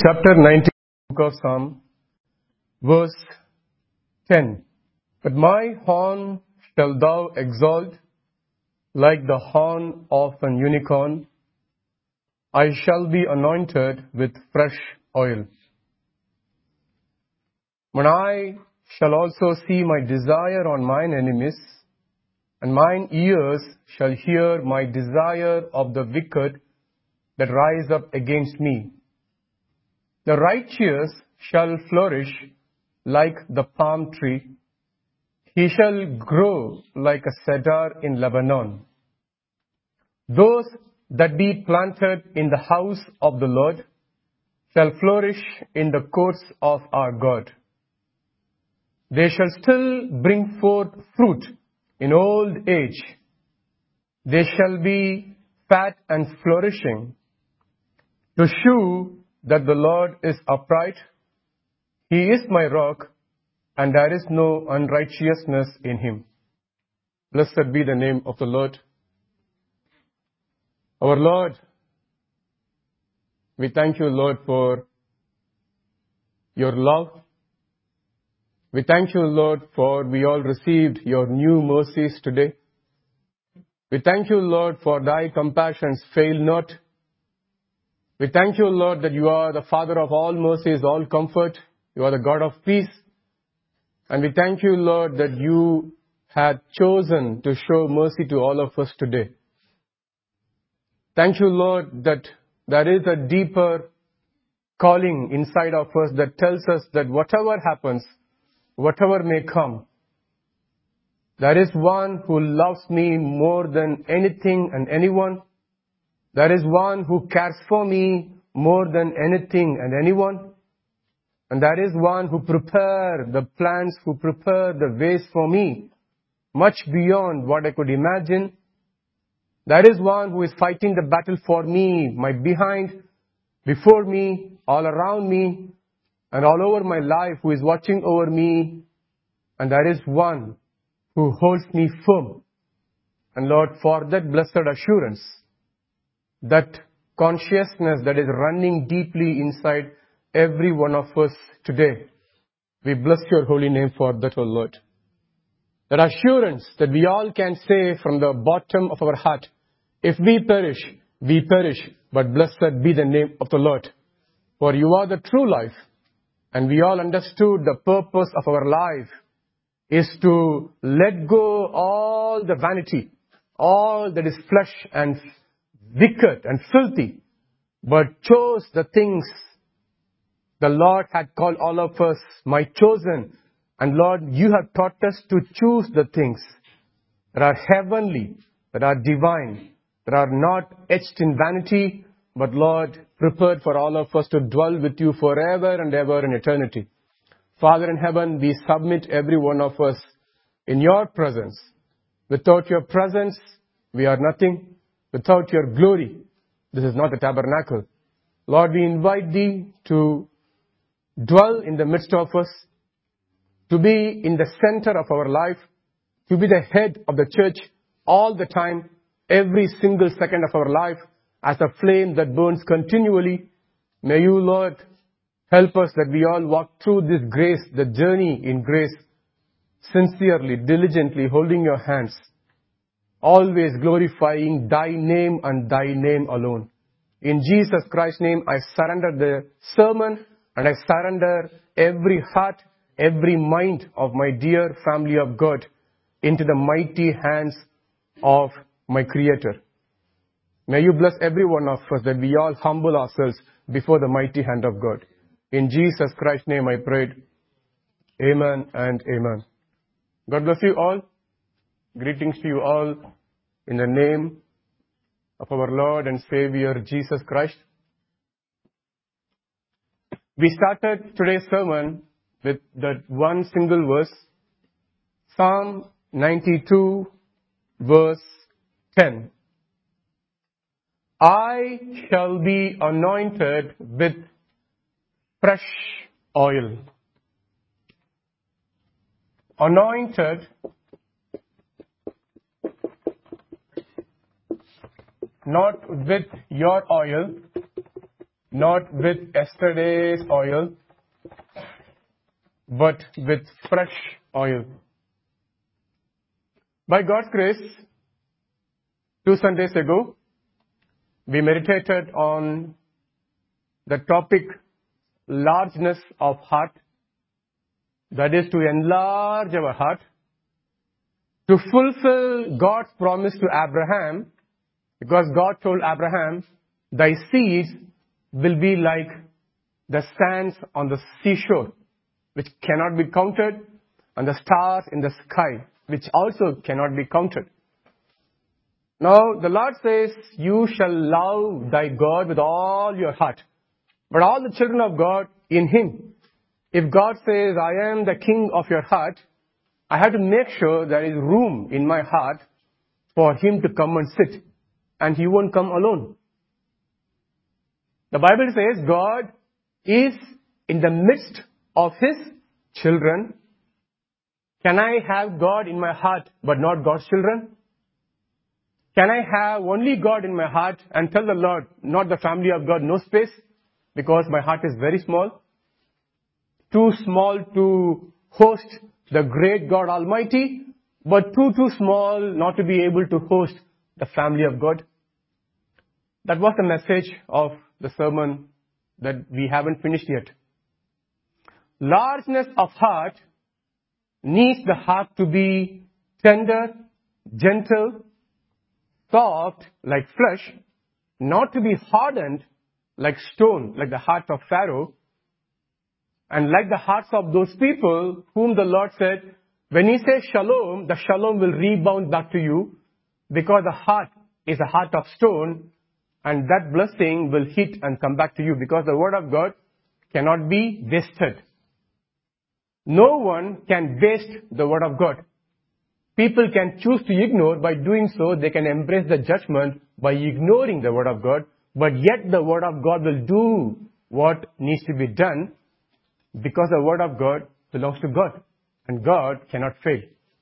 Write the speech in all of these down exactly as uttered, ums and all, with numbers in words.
chapter nineteen, book of Psalm, verse ten. But my horn shall thou exalt like the horn of an unicorn. I shall be anointed with fresh oil. But I shall also see my desire on mine enemies, and mine ears shall hear my desire of the wicked that rise up against me. The righteous shall flourish like the palm tree. He shall grow like a cedar in Lebanon. Those that be planted in the house of the Lord shall flourish in the courts of our God. They shall still bring forth fruit in old age. They shall be fat and flourishing, to shew that the Lord is upright. He is my rock, and there is no unrighteousness in him. Blessed be the name of the Lord. Our Lord, we thank you, Lord, for your love. We thank you, Lord, for we all received your new mercies today. We thank you, Lord, for thy compassions fail not. We thank you, Lord, that you are the Father of all mercies, all comfort. You are the God of peace. And we thank you, Lord, that you had chosen to show mercy to all of us today. Thank you, Lord, that there is a deeper calling inside of us that tells us that whatever happens, whatever may come, there is one who loves me more than anything and anyone. There is one who cares for me more than anything and anyone. And there is one who prepared the plans, who prepared the ways for me, much beyond what I could imagine. There is one who is fighting the battle for me, my behind, before me, all around me, and all over my life, who is watching over me. And there is one who holds me firm. And Lord, for that blessed assurance, that consciousness that is running deeply inside every one of us today, we bless your holy name for that, O Lord. That assurance that we all can say from the bottom of our heart, if we perish, we perish, but blessed be the name of the Lord. For you are the true life, and we all understood the purpose of our life is to let go all the vanity, all that is flesh and wicked and filthy, but chose the things the Lord had called all of us, my chosen. And Lord, you have taught us to choose the things that are heavenly, that are divine, that are not etched in vanity, but Lord, prepared for all of us to dwell with you forever and ever in eternity. Father in heaven, we submit every one of us in your presence. Without your presence, we are nothing. Without your glory, this is not a tabernacle. Lord, we invite thee to dwell in the midst of us, to be in the center of our life, to be the head of the church all the time, every single second of our life, as a flame that burns continually. May you, Lord, help us that we all walk through this grace, the journey in grace, sincerely, diligently, holding your hands, always glorifying thy name and thy name alone. In Jesus Christ's name, I surrender the sermon and I surrender every heart, every mind of my dear family of God into the mighty hands of my Creator. May you bless every one of us that we all humble ourselves before the mighty hand of God. In Jesus Christ's name I prayed. Amen and amen. God bless you all. Greetings to you all in the name of our Lord and Savior Jesus Christ. We started today's sermon with that one single verse, Psalm ninety-two, verse ten. I shall be anointed with fresh oil. Anointed, not with your oil, not with yesterday's oil, but with fresh oil. By God's grace, two Sundays ago, we meditated on the topic largeness of heart. That is to enlarge our heart, to fulfill God's promise to Abraham, because God told Abraham, thy seeds will be like the sands on the seashore, which cannot be counted, and the stars in the sky, which also cannot be counted. Now, the Lord says, you shall love thy God with all your heart. But all the children of God in Him, if God says, I am the king of your heart, I have to make sure there is room in my heart for Him to come and sit. And He won't come alone. The Bible says God is in the midst of His children. Can I have God in my heart but not God's children? Can I have only God in my heart and tell the Lord, not the family of God, no space, because my heart is very small? Too small to host the great God Almighty, but too, too small not to be able to host the family of God. That was the message of the sermon that we haven't finished yet. Largeness of heart needs the heart to be tender, gentle, soft like flesh, not to be hardened like stone, like the heart of Pharaoh, and like the hearts of those people whom the Lord said, when He says shalom, the shalom will rebound back to you, because the heart is a heart of stone, and that blessing will hit and come back to you, because the word of God cannot be wasted. No one can waste the word of God. People can choose to ignore. By doing so, they can embrace the judgment by ignoring the word of God. But yet the word of God will do what needs to be done, because the word of God belongs to God. And God cannot fail.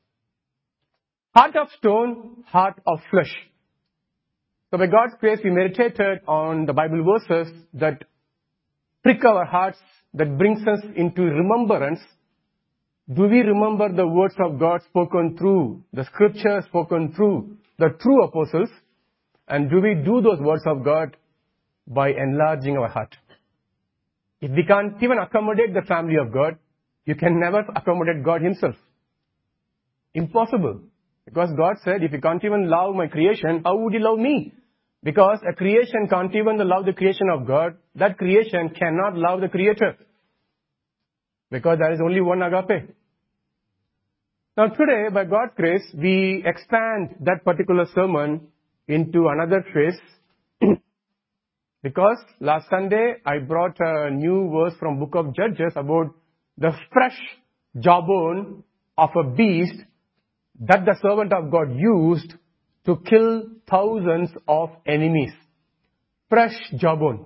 Heart of stone, heart of flesh. So by God's grace, we meditated on the Bible verses that prick our hearts, that brings us into remembrance. Do we remember the words of God spoken through the scriptures, spoken through the true apostles? And do we do those words of God by enlarging our heart? If we can't even accommodate the family of God, you can never accommodate God Himself. Impossible. Because God said, if you can't even love my creation, how would you love me? Because a creation can't even love the creation of God. That creation cannot love the Creator. Because there is only one agape. Now today, by God's grace, we expand that particular sermon into another phase. Because last Sunday, I brought a new verse from Book of Judges about the fresh jawbone of a beast that the servant of God used to kill thousands of enemies. Fresh jawbone.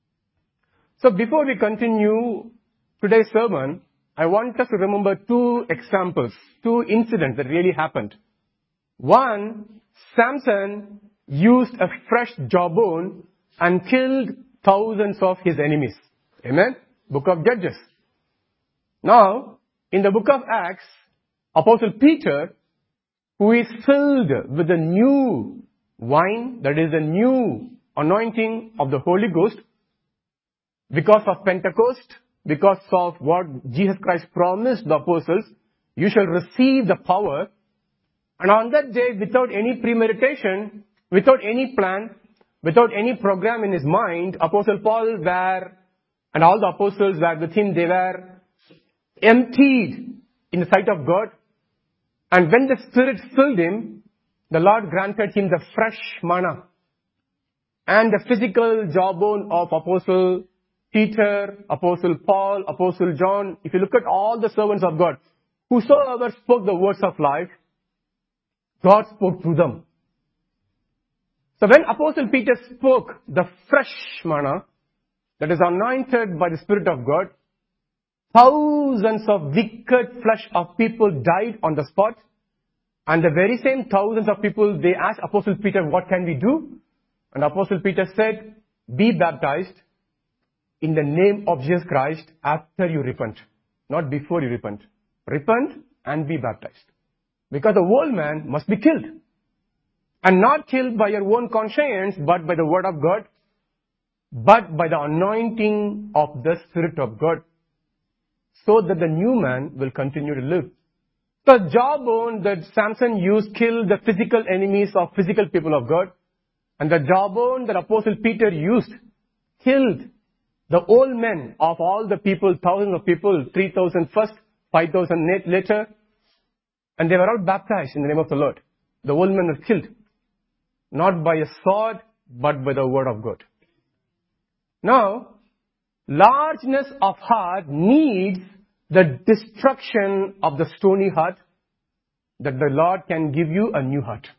So before we continue today's sermon, I want us to remember two examples, two incidents that really happened. One, Samson used a fresh jawbone and killed thousands of his enemies. Amen? Book of Judges. Now, in the book of Acts, Apostle Peter, who is filled with the new wine, that is the new anointing of the Holy Ghost, because of Pentecost, because of what Jesus Christ promised the apostles, you shall receive the power. And on that day, without any premeditation, without any plan, without any program in his mind, Apostle Paul were, and all the apostles were with him, they were emptied in the sight of God. And when the Spirit filled him, the Lord granted him the fresh manna and the physical jawbone of Apostle Peter, Apostle Paul, Apostle John. If you look at all the servants of God, whosoever spoke the words of life, God spoke through them. So when Apostle Peter spoke the fresh manna that is anointed by the Spirit of God, thousands of wicked flesh of people died on the spot. And the very same thousands of people, they asked Apostle Peter, what can we do? And Apostle Peter said, be baptized in the name of Jesus Christ after you repent, not before you repent. Repent and be baptized. Because the old man must be killed. And not killed by your own conscience, but by the word of God, but by the anointing of the Spirit of God, so that the new man will continue to live. The jawbone that Samson used killed the physical enemies of physical people of God. And the jawbone that Apostle Peter used killed the old men of all the people, thousands of people, three thousand first, five thousand later. And they were all baptized in the name of the Lord. The old men were killed. Not by a sword, but by the word of God. Now, largeness of heart needs the destruction of the stony heart, that the Lord can give you a new heart.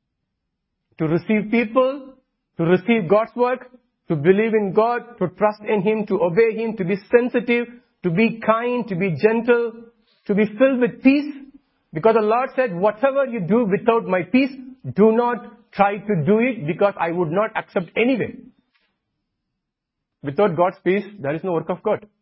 To receive people, to receive God's work, to believe in God, to trust in Him, to obey Him, to be sensitive, to be kind, to be gentle, to be filled with peace. Because the Lord said, whatever you do without my peace, do not try to do it, because I would not accept anyway. Without God's peace, there is no work of God.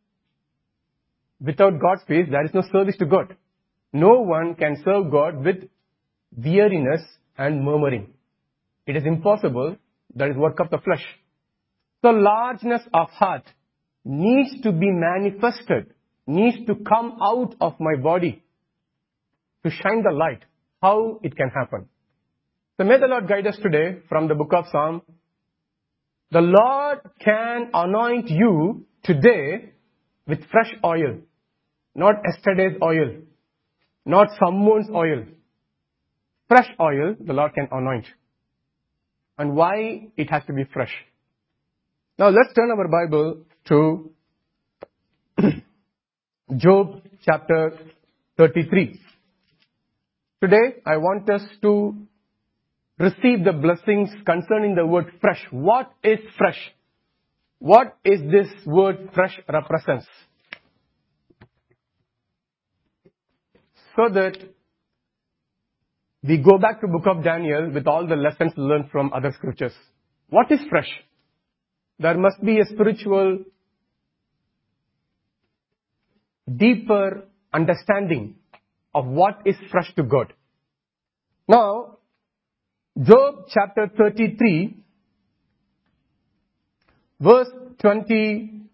Without God's peace, there is no service to God. No one can serve God with weariness and murmuring. It is impossible. That is work of the flesh. The largeness of heart needs to be manifested, needs to come out of my body to shine the light. How it can happen? So may the Lord guide us today from the book of Psalm. The Lord can anoint you today with fresh oil, not yesterday's oil, not someone's oil. Fresh oil, the Lord can anoint. And why it has to be fresh? Now let's turn our Bible to Job chapter thirty-three. Today I want us to receive the blessings concerning the word fresh. What is fresh? What is this word fresh represents? So that we go back to book of Daniel with all the lessons learned from other scriptures. What is fresh? There must be a spiritual, deeper understanding of what is fresh to God. Now, Job chapter thirty-three, verse twenty-four.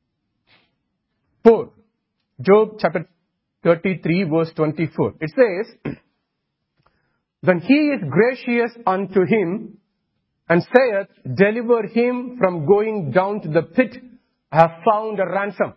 Job chapter thirty-three, verse twenty-four. It says, then he is gracious unto him, and saith, deliver him from going down to the pit. I have found a ransom.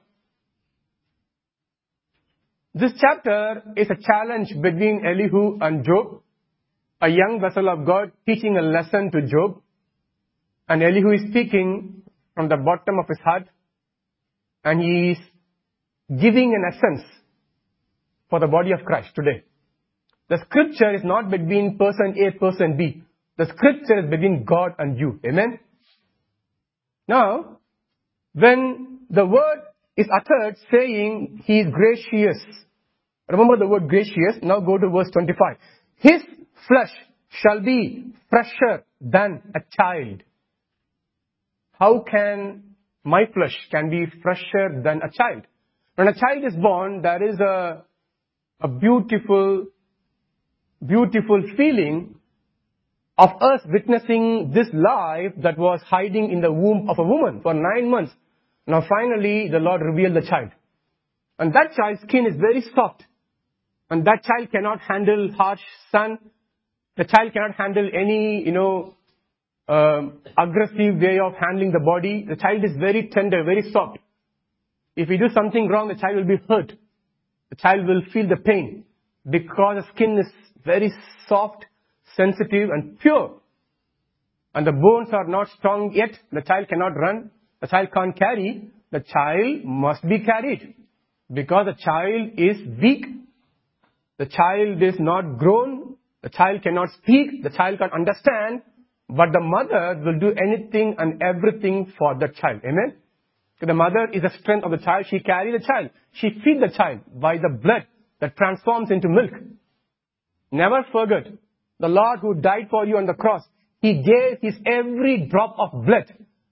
This chapter is a challenge between Elihu and Job, a young vessel of God teaching a lesson to Job. And Elihu is speaking from the bottom of his heart, and he is giving an essence for the body of Christ today. The scripture is not between person A, person B. The scripture is between God and you. Amen? Now, when the word is uttered saying he is gracious. Remember the word gracious. Now go to verse twenty-five. His flesh shall be fresher than a child. How can my flesh can be fresher than a child? When a child is born, there is a, a beautiful, beautiful feeling of us witnessing this life that was hiding in the womb of a woman for nine months. Now finally, the Lord revealed the child. And that child's skin is very soft. And that child cannot handle harsh sun. The child cannot handle any, you know, um, aggressive way of handling the body. The child is very tender, very soft. If we do something wrong, the child will be hurt. The child will feel the pain because the skin is very soft, sensitive and pure. And the bones are not strong yet. The child cannot run. The child can't carry. The child must be carried. Because the child is weak. The child is not grown. The child cannot speak. The child can't understand. But the mother will do anything and everything for the child. Amen? The mother is the strength of the child. She carries the child. She feeds the child by the blood that transforms into milk. Never forget, the Lord who died for you on the cross, He gave His every drop of blood.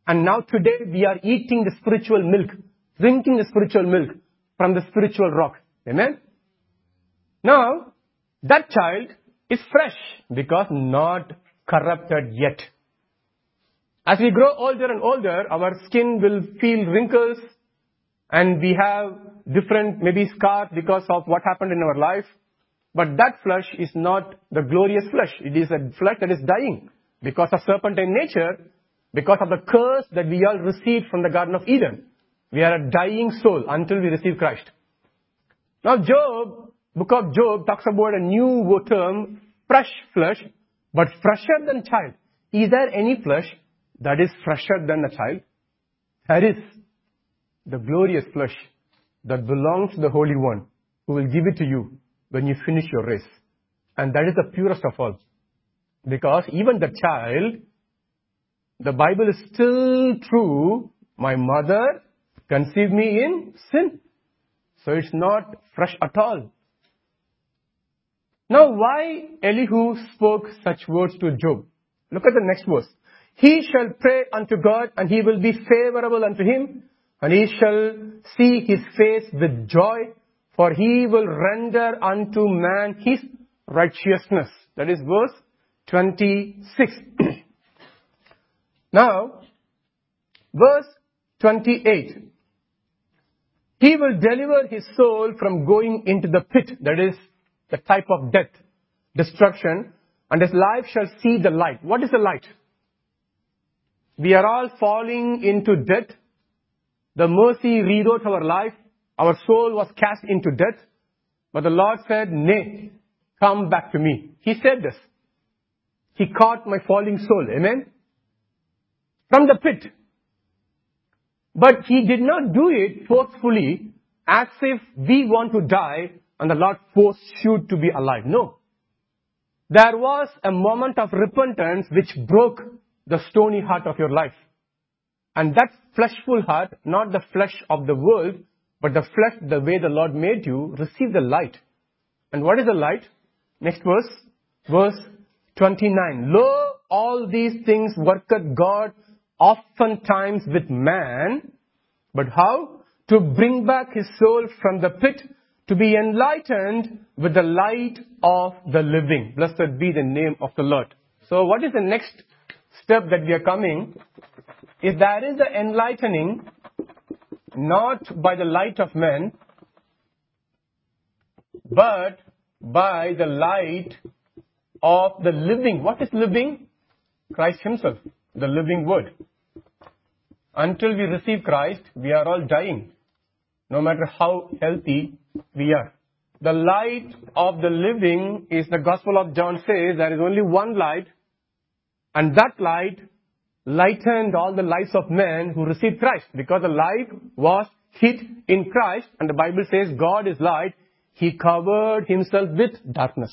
And now today we are eating the spiritual milk, drinking the spiritual milk from the spiritual rock. Amen? Now, that child is fresh because not corrupted yet. As we grow older and older, our skin will feel wrinkles and we have different maybe scars because of what happened in our life. But that flesh is not the glorious flesh. It is a flesh that is dying because of serpentine nature, because of the curse that we all received from the Garden of Eden. We are a dying soul until we receive Christ. Now Job, book of Job talks about a new term, fresh flesh, but fresher than child. Is there any flesh that is fresher than a child? There is the glorious flesh that belongs to the Holy One, who will give it to you when you finish your race. And that is the purest of all. Because even the child, the Bible is still true. My mother conceived me in sin. So it's not fresh at all. Now why Elihu spoke such words to Job? Look at the next verse. He shall pray unto God, and he will be favorable unto him, and he shall see his face with joy, for he will render unto man his righteousness. That is verse twenty-six. Now, verse twenty-eight. He will deliver his soul from going into the pit, that is the type of death, destruction, and his life shall see the light. What is the light? We are all falling into death. The mercy rewrote our life. Our soul was cast into death. But the Lord said, nay, come back to me. He said this. He caught my falling soul. Amen? From the pit. But he did not do it forcefully as if we want to die and the Lord forced you to be alive. No. There was a moment of repentance which broke the stony heart of your life. And that fleshful heart, not the flesh of the world, but the flesh, the way the Lord made you, receive the light. And what is the light? Next verse. Verse twenty-nine. Lo, all these things worketh God oftentimes with man. But how? To bring back his soul from the pit, to be enlightened with the light of the living. Blessed be the name of the Lord. So what is the next step that we are coming? If there is the enlightening, not by the light of men, but by the light of the living. What is living? Christ himself, the living word. Until we receive Christ, we are all dying, no matter how healthy we are. The light of the living is, the Gospel of John says, there is only one light, and that light lightened all the lives of men who received Christ, because the light was hid in Christ, and the Bible says God is light. He covered himself with darkness.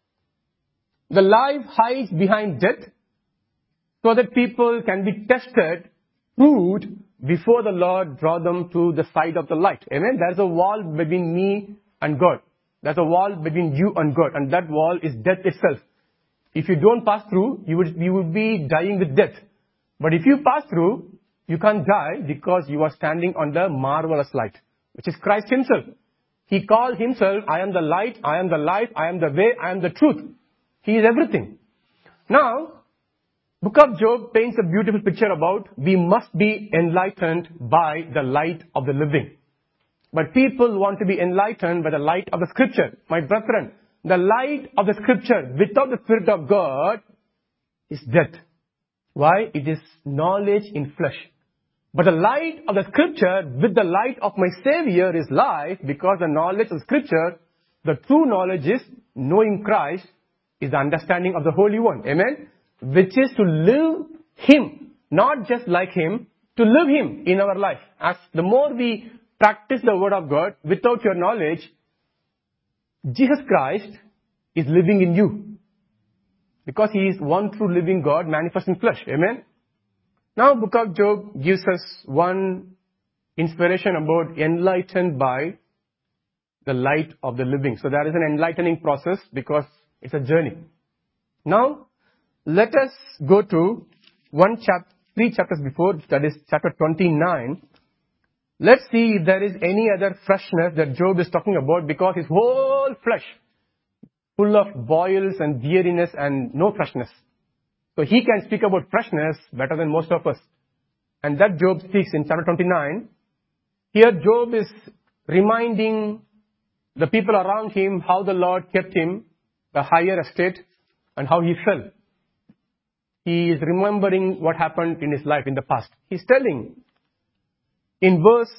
The life hides behind death so that people can be tested, proved, before the Lord draw them to the side of the light. Amen? There's a wall between me and God. There's a wall between you and God, and that wall is death itself. If you don't pass through, you would, you would be dying with death. But if you pass through, you can't die because you are standing on the marvelous light, which is Christ himself. He called himself, I am the light, I am the life, I am the way, I am the truth. He is everything. Now, Book of Job paints a beautiful picture about we must be enlightened by the light of the living. But people want to be enlightened by the light of the Scripture. My brethren, the light of the Scripture without the Spirit of God is death. Why? It is knowledge in flesh. But the light of the Scripture with the light of my Savior is life, because the knowledge of Scripture, the true knowledge is knowing Christ, is the understanding of the Holy One. Amen? Which is to live Him, not just like Him, to live Him in our life. As the more we practice the Word of God without your knowledge, Jesus Christ is living in you. Because He is one true living God manifest in flesh. Amen? Now, Book of Job gives us one inspiration about enlightened by the light of the living. So there is an enlightening process because it's a journey. Now, let us go to one chapter. three chapters before, that is chapter twenty-nine, let's see if there is any other freshness that Job is talking about, because his whole flesh full of boils and weariness and no freshness. So he can speak about freshness better than most of us. And that Job speaks in chapter twenty-nine. Here Job is reminding the people around him how the Lord kept him, the higher estate, and how he fell. He is remembering what happened in his life in the past. He's telling in verse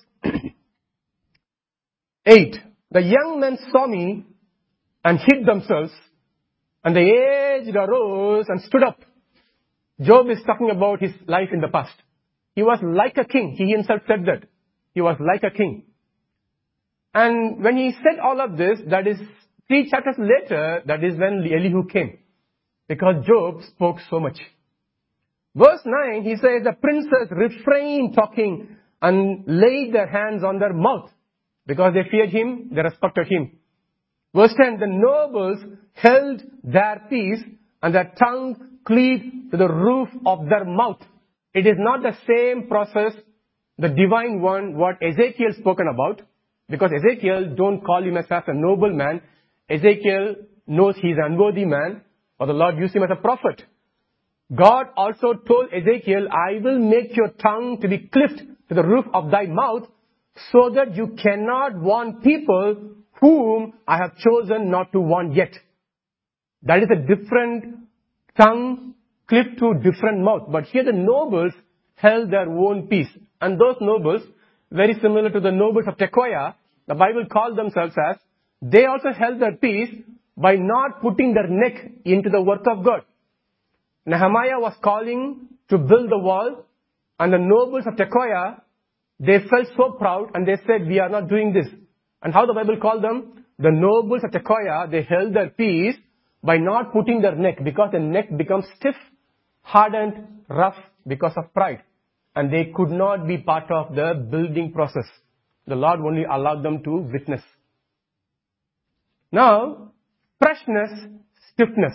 eight, the young men saw me and hid themselves, and the aged arose and stood up. Job is talking about his life in the past. He was like a king. He himself said that. He was like a king. And when he said all of this, that is three chapters later, that is when Elihu came. Because Job spoke so much. Verse nine, he says, the princes refrained talking and laid their hands on their mouth. Because they feared him, they respected him. Verse ten, the nobles held their peace and their tongue cleaved to the roof of their mouth. It is not the same process, the divine one, what Ezekiel spoken about. Because Ezekiel don't call him as a noble man. Ezekiel knows he's an unworthy man, or the Lord used him as a prophet. God also told Ezekiel, I will make your tongue to be cleft to the roof of thy mouth, so that you cannot warn people whom I have chosen not to warn yet. That is a different tongue cleft to different mouth. But here the nobles held their own peace. And those nobles, very similar to the nobles of Tekoa, the Bible called themselves as, they also held their peace by not putting their neck into the work of God. Nehemiah was calling to build the wall, and the nobles of Tekoa, they felt so proud and they said, we are not doing this. And how the Bible called them? The nobles of Tekoa, they held their peace by not putting their neck, because the neck becomes stiff, hardened, rough because of pride. And they could not be part of the building process. The Lord only allowed them to witness. Now, freshness, stiffness.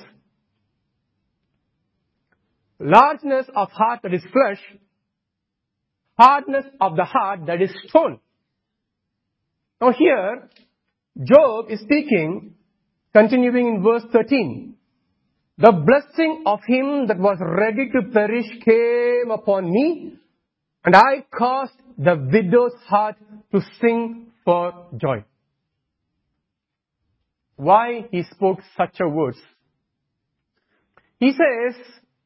Largeness of heart, that is flesh. Hardness of the heart, that is stone. Now here, Job is speaking, continuing in verse thirteen. The blessing of him that was ready to perish came upon me, and I caused the widow's heart to sing for joy. Why he spoke such a words? He says,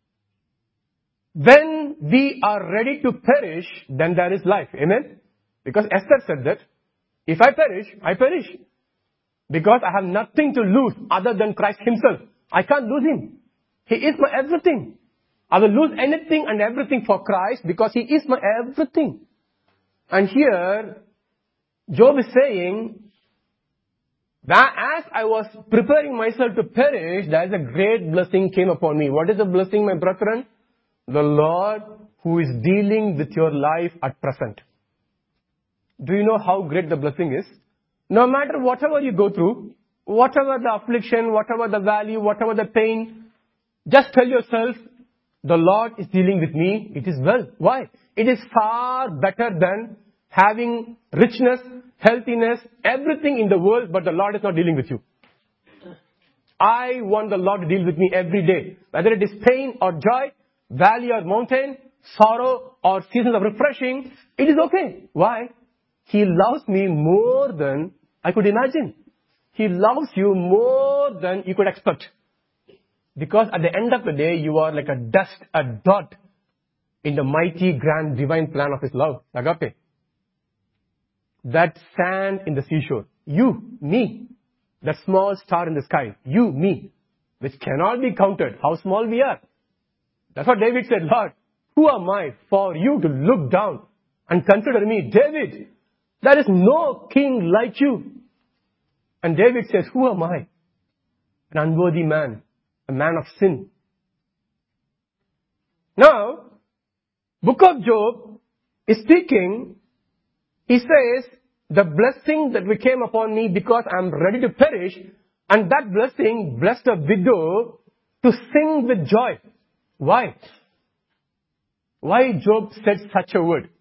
when we are ready to perish, then there is life. Amen? Because Esther said that, if I perish, I perish. Because I have nothing to lose other than Christ himself. I can't lose him. He is my everything. I will lose anything and everything for Christ because he is my everything. And here, Job is saying that as I was preparing myself to perish, there is a great blessing came upon me. What is the blessing, my brethren? The Lord who is dealing with your life at present. Do you know how great the blessing is? No matter whatever you go through, whatever the affliction, whatever the value, whatever the pain, just tell yourself, the Lord is dealing with me. It is well. Why? It is far better than having richness, healthiness, everything in the world, but the Lord is not dealing with you. I want the Lord to deal with me every day. Whether it is pain or joy, valley or mountain, sorrow or seasons of refreshing, it is okay. Why? He loves me more than I could imagine. He loves you more than you could expect. Because at the end of the day, you are like a dust, a dot in the mighty, grand, divine plan of his love. Agape. That sand in the seashore. You, me. That small star in the sky. You, me. Which cannot be counted. How small we are. That's what David said, Lord, who am I for you to look down and consider me? David, there is no king like you. And David says, who am I? An unworthy man, a man of sin. Now, book of Job is speaking. He says, the blessing that came upon me because I am ready to perish, and that blessing blessed a widow to sing with joy. Why? Why Job said such a word?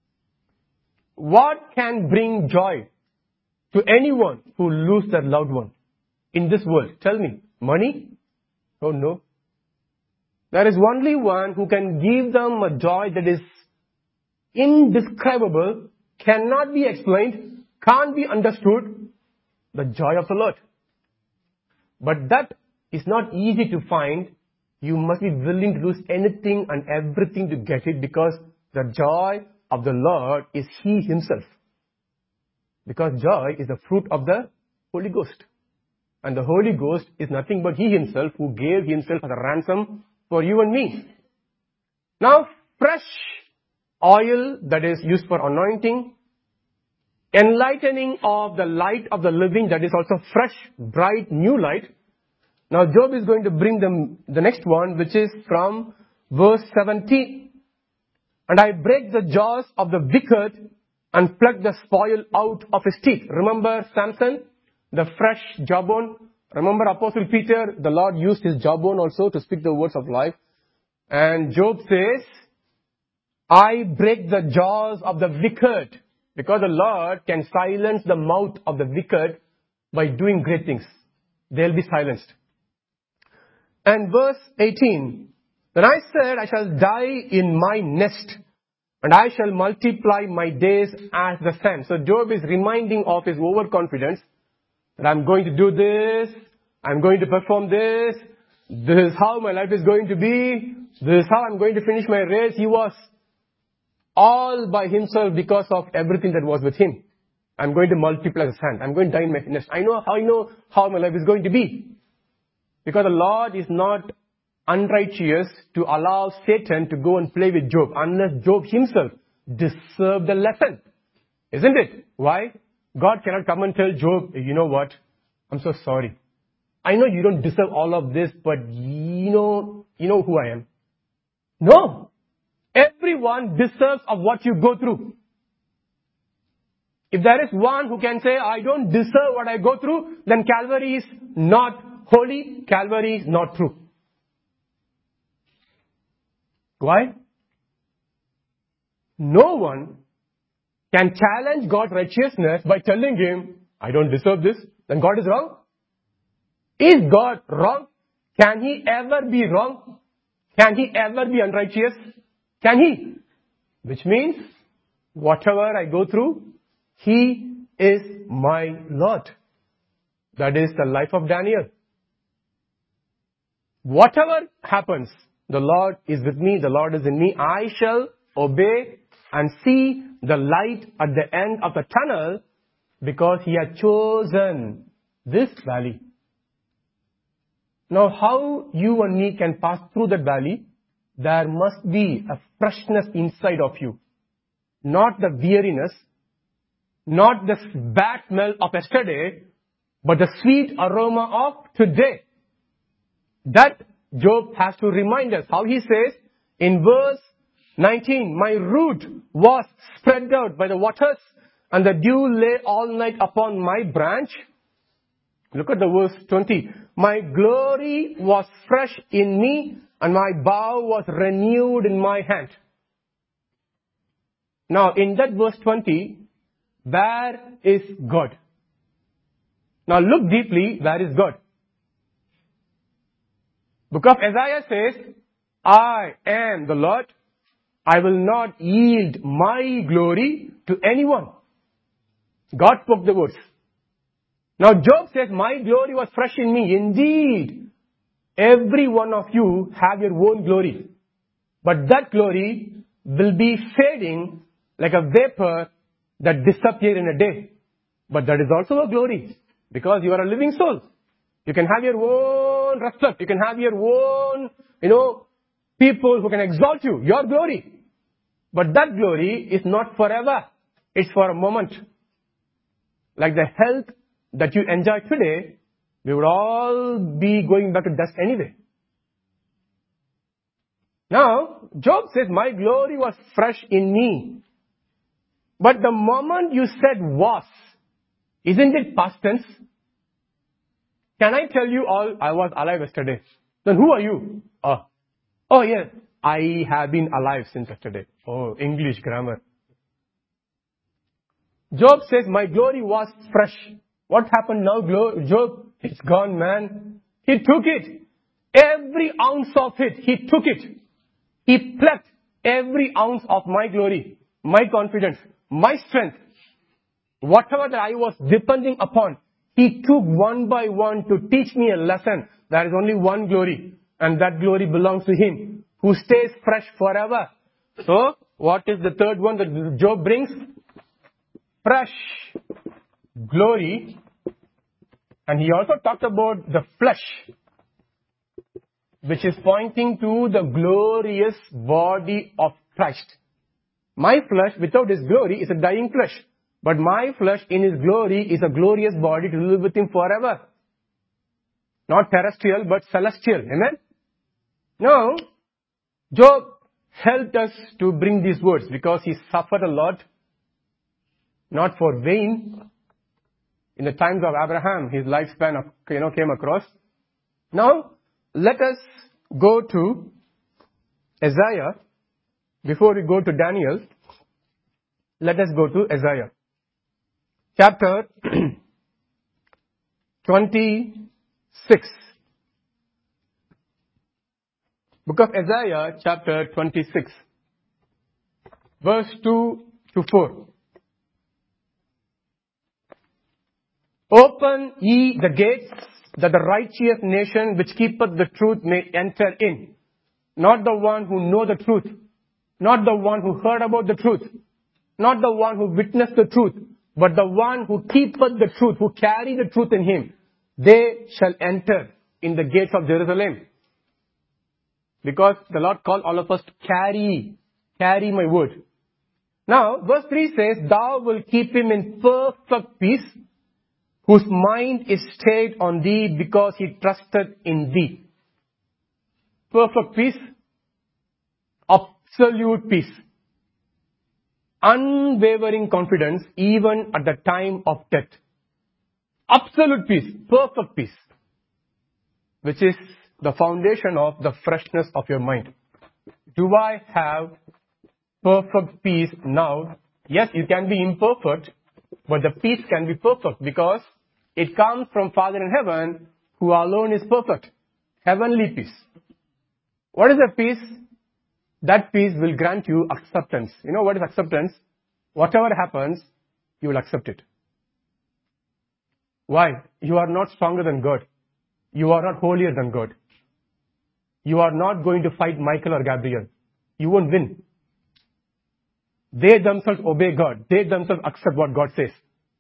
What can bring joy to anyone who loses their loved one in this world? Tell me. Money? Oh no. There is only one who can give them a joy that is indescribable, cannot be explained, can't be understood. The joy of the Lord. But that is not easy to find. You must be willing to lose anything and everything to get it, because the joy of the Lord is He Himself. Because joy is the fruit of the Holy Ghost. And the Holy Ghost is nothing but He Himself, who gave Himself as a ransom for you and me. Now, fresh oil that is used for anointing, enlightening of the light of the living, that is also fresh, bright, new light. Now Job is going to bring them the next one, which is from verse seventeen. And I break the jaws of the wicked and pluck the spoil out of his teeth. Remember Samson, the fresh jawbone? Remember Apostle Peter, the Lord used his jawbone also to speak the words of life. And Job says, I break the jaws of the wicked. Because the Lord can silence the mouth of the wicked by doing great things. They'll be silenced. And verse eighteen, then I said, I shall die in my nest, and I shall multiply my days as the sand. So Job is reminding of his overconfidence, that I'm going to do this, I'm going to perform this, this is how my life is going to be, this is how I'm going to finish my race. He was all by himself because of everything that was with him. I'm going to multiply the sand. I'm going to die in my nest. I know how I know how my life is going to be. Because the Lord is not unrighteous to allow Satan to go and play with Job unless Job himself deserved the lesson. Isn't it? Why? God cannot come and tell Job, you know what? I'm so sorry. I know you don't deserve all of this, but you know, you know who I am. No. Everyone deserves of what you go through. If there is one who can say, I don't deserve what I go through, then Calvary is not holy, Calvary is not true. Why? No one can challenge God's righteousness by telling him, I don't deserve this, then God is wrong. Is God wrong? Can He ever be wrong? Can He ever be unrighteous? Can He? Which means, whatever I go through, He is my Lord. That is the life of Daniel. Whatever happens, the Lord is with me, the Lord is in me. I shall obey and see the light at the end of the tunnel, because He had chosen this valley. Now, how you and me can pass through that valley? There must be a freshness inside of you. Not the weariness, not the bad smell of yesterday, but the sweet aroma of today. That Job has to remind us. How he says in verse nineteen, my root was spread out by the waters, and the dew lay all night upon my branch. Look at the verse twenty. My glory was fresh in me, and my bow was renewed in my hand. Now, in that verse twenty, where is God? Now look deeply, where is God? Book of Isaiah says, I am the Lord. I will not yield my glory to anyone. God spoke the words. Now Job says, my glory was fresh in me. Indeed, every one of you have your own glory. But that glory will be fading like a vapor that disappears in a day. But that is also a glory, because you are a living soul. You can have your own respect. You can have your own, you know, people who can exalt you. Your glory. But that glory is not forever. It's for a moment. Like the health that you enjoy today, we would all be going back to dust anyway. Now, Job says, my glory was fresh in me. But the moment you said was, isn't it past tense? Can I tell you all, I was alive yesterday? Then who are you? Oh, oh yes, I have been alive since yesterday. Oh, English grammar. Job says, my glory was fresh. What happened now, Job? It's gone, man. He took it. Every ounce of it, he took it. He plucked every ounce of my glory, my confidence, my strength. Whatever that I was depending upon, he took one by one to teach me a lesson. There is only one glory, and that glory belongs to him, who stays fresh forever. So, what is the third one that Job brings? Fresh glory. And he also talked about the flesh, which is pointing to the glorious body of Christ. My flesh without his glory is a dying flesh. But my flesh in his glory is a glorious body to live with him forever. Not terrestrial, but celestial. Amen? Now, Job helped us to bring these words because he suffered a lot, not for vain. In the times of Abraham, his lifespan of, you know, came across. Now, let us go to Isaiah. Before we go to Daniel, let us go to Isaiah. Chapter twenty-six. Book of Isaiah, chapter twenty-six. Verse two to four. Open ye the gates, that the righteous nation which keepeth the truth may enter in. Not the one who know the truth. Not the one who heard about the truth. Not the one who witnessed the truth. But the one who keepeth the truth, who carry the truth in him. They shall enter in the gates of Jerusalem. Because the Lord called all of us to carry, carry my word. Now, verse three says, thou wilt keep him in perfect peace, whose mind is stayed on thee because he trusted in thee. Perfect peace. Absolute peace. Unwavering confidence even at the time of death. Absolute peace. Perfect peace. Which is the foundation of the freshness of your mind. Do I have perfect peace now? Yes, you can be imperfect, but the peace can be perfect because it comes from Father in heaven, who alone is perfect. Heavenly peace. What is the peace? That peace will grant you acceptance. You know what is acceptance? Whatever happens, you will accept it. Why? You are not stronger than God. You are not holier than God. You are not going to fight Michael or Gabriel. You won't win. They themselves obey God. They themselves accept what God says.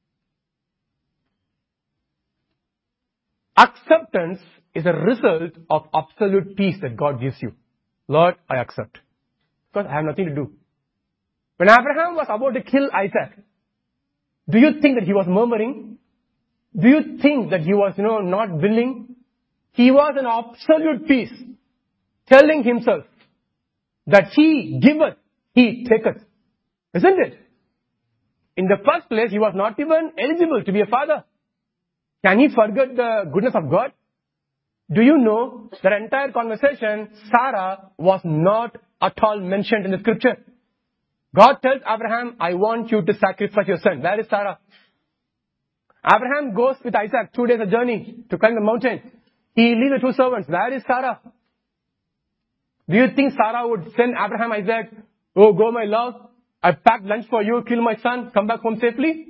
Acceptance is a result of absolute peace that God gives you. Lord, I accept. Because I have nothing to do. When Abraham was about to kill Isaac, do you think that he was murmuring? Do you think that he was, you know, not willing? He was in absolute peace, telling himself that he giveth, he taketh. Isn't it? In the first place, he was not even eligible to be a father. Can he forget the goodness of God? Do you know that entire conversation, Sarah was not at all mentioned in the scripture? God tells Abraham, I want you to sacrifice your son. Where is Sarah? Abraham goes with Isaac two days a journey to climb the mountain. He leaves the two servants. Where is Sarah? Do you think Sarah would send Abraham, Isaac, oh, go my love, I packed lunch for you, kill my son, come back home safely?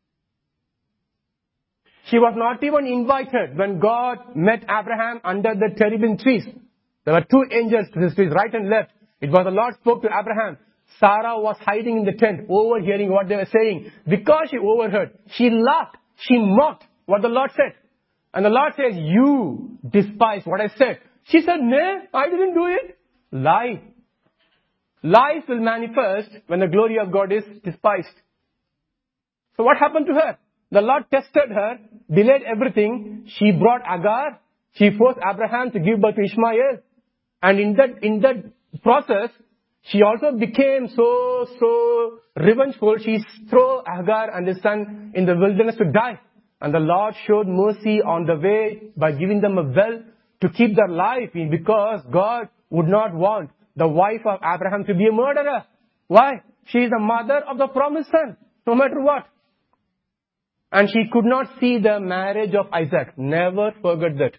She was not even invited when God met Abraham under the terebinth trees. There were two angels to his trees, right and left. It was the Lord spoke to Abraham. Sarah was hiding in the tent, overhearing what they were saying. Because she overheard, she laughed, she mocked what the Lord said. And the Lord says, you despise what I said. She said, no, I didn't do it. Lie. Lies will manifest when the glory of God is despised. So what happened to her? The Lord tested her, delayed everything. She brought Agar. She forced Abraham to give birth to Ishmael. And in that, in that process, she also became so, so revengeful. She threw Agar and his son in the wilderness to die. And the Lord showed mercy on the way by giving them a well to keep their life, because God would not want the wife of Abraham, to be a murderer. Why? She is the mother of the promised son, no matter what. And she could not see the marriage of Isaac. Never forget that.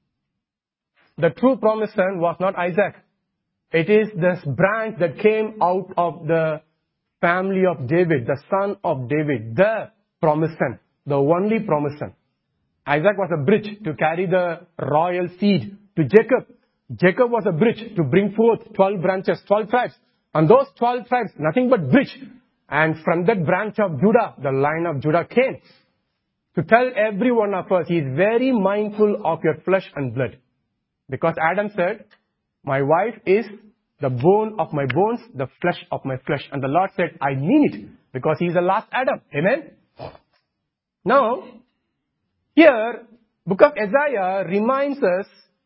The true promised son was not Isaac. It is this branch that came out of the family of David, the son of David, the promised son, the only promised son. Isaac was a bridge to carry the royal seed to Jacob. Jacob was a bridge to bring forth twelve branches, twelve tribes. And those twelve tribes, nothing but bridge. And from that branch of Judah, the line of Judah came to tell every one of us, he is very mindful of your flesh and blood. Because Adam said, my wife is the bone of my bones, the flesh of my flesh. And the Lord said, I mean it, because he is the last Adam. Amen? Now, here, book of Isaiah reminds us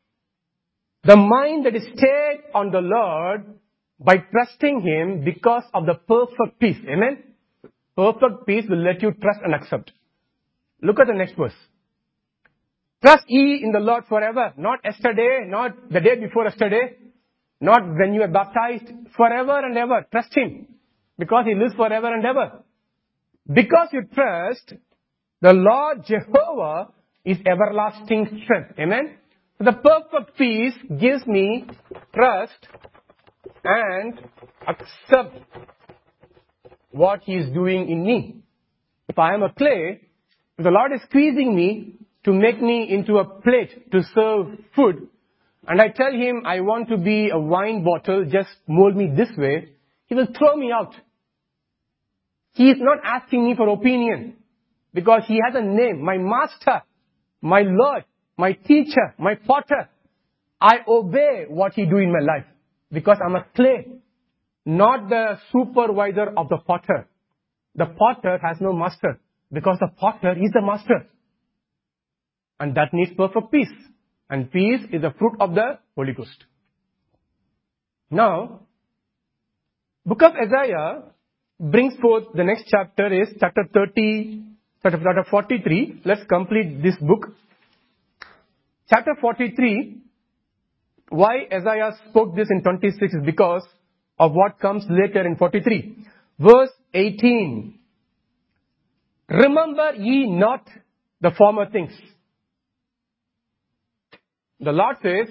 the mind that is stayed on the Lord by trusting Him because of the perfect peace. Amen? Perfect peace will let you trust and accept. Look at the next verse. Trust ye in the Lord forever. Not yesterday, not the day before yesterday, not when you were baptized. Forever and ever. Trust Him. Because He lives forever and ever. Because you trust, the Lord Jehovah is everlasting strength. Amen? So the perfect peace gives me trust and accept what He is doing in me. If I am a clay, if the Lord is squeezing me to make me into a plate to serve food, and I tell Him I want to be a wine bottle, just mold me this way, He will throw me out. He is not asking me for opinion, because He has a name, my Master, my Lord, my teacher, my potter. I obey what He do in my life, because I'm a clay, not the supervisor of the potter. The potter has no master, because the potter is the master. And that needs perfect peace. And peace is the fruit of the Holy Ghost. Now, book of Isaiah brings forth, the next chapter is chapter thirty, chapter forty-three. Let's complete this book. Chapter forty-three, why Isaiah spoke this in twenty-six is because of what comes later in forty-three. Verse eighteen. Remember ye not the former things. The Lord says,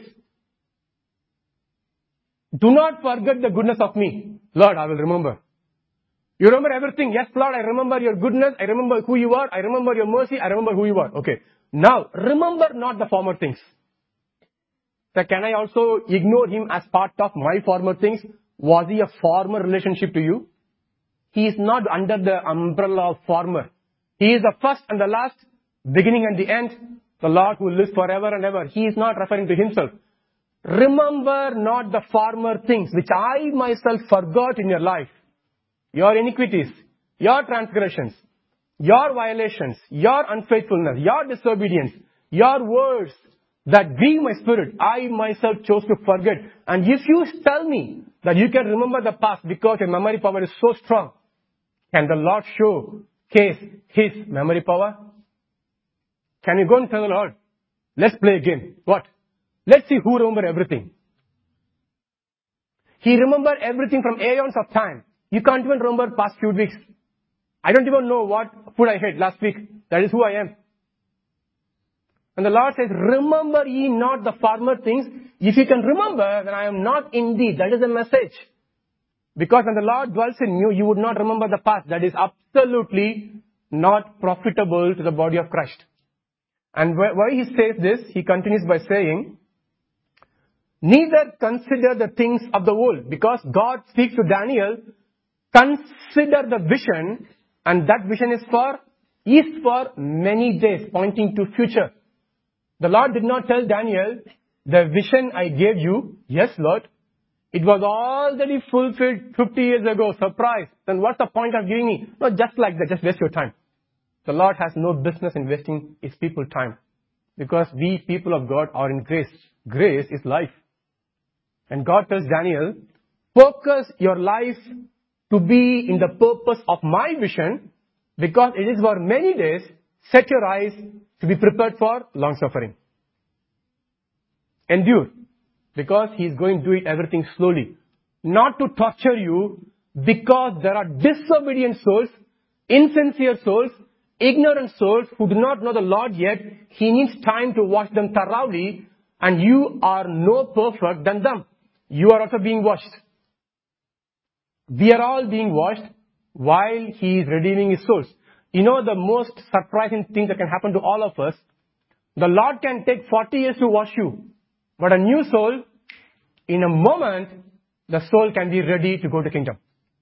do not forget the goodness of me. Lord, I will remember. You remember everything. Yes, Lord, I remember your goodness. I remember who you are. I remember your mercy. I remember who you are. Okay. Now, remember not the former things. So can I also ignore Him as part of my former things? Was He a former relationship to you? He is not under the umbrella of former. He is the first and the last, beginning and the end. The Lord who lives forever and ever. He is not referring to Himself. Remember not the former things which I myself forgot in your life. Your iniquities, your transgressions, your violations, your unfaithfulness, your disobedience, your words that grieve my spirit, I myself chose to forget. And if you tell me that you can remember the past because your memory power is so strong, can the Lord showcase His memory power? Can you go and tell the Lord, let's play a game. What? Let's see who remember everything. He remembered everything from aeons of time. You can't even remember past few weeks. I don't even know what food I had last week. That is who I am. And the Lord says, remember ye not the former things. If you can remember, then I am not indeed. That is the message. Because when the Lord dwells in you, you would not remember the past. That is absolutely not profitable to the body of Christ. And why He says this, He continues by saying, neither consider the things of the world. Because God speaks to Daniel, consider the vision, and that vision is for, is for many days, pointing to future. The Lord did not tell Daniel, the vision I gave you, yes Lord, it was already fulfilled fifty years ago, surprise. Then what's the point of giving me? No, just like that, just waste your time. The Lord has no business in wasting His people time. Because we people of God are in grace. Grace is life. And God tells Daniel, focus your life to be in the purpose of my vision, because it is for many days. Set your eyes to be prepared for long suffering. Endure, because He is going to do it everything slowly. not to torture you, because there are disobedient souls, insincere souls, ignorant souls who do not know the Lord yet. He needs time to wash them thoroughly, and you are no perfect than them. You are also being washed. We are all being washed while He is redeeming His souls. You know the most surprising thing that can happen to all of us? The Lord can take forty years to wash you, but a new soul, in a moment, the soul can be ready to go to kingdom.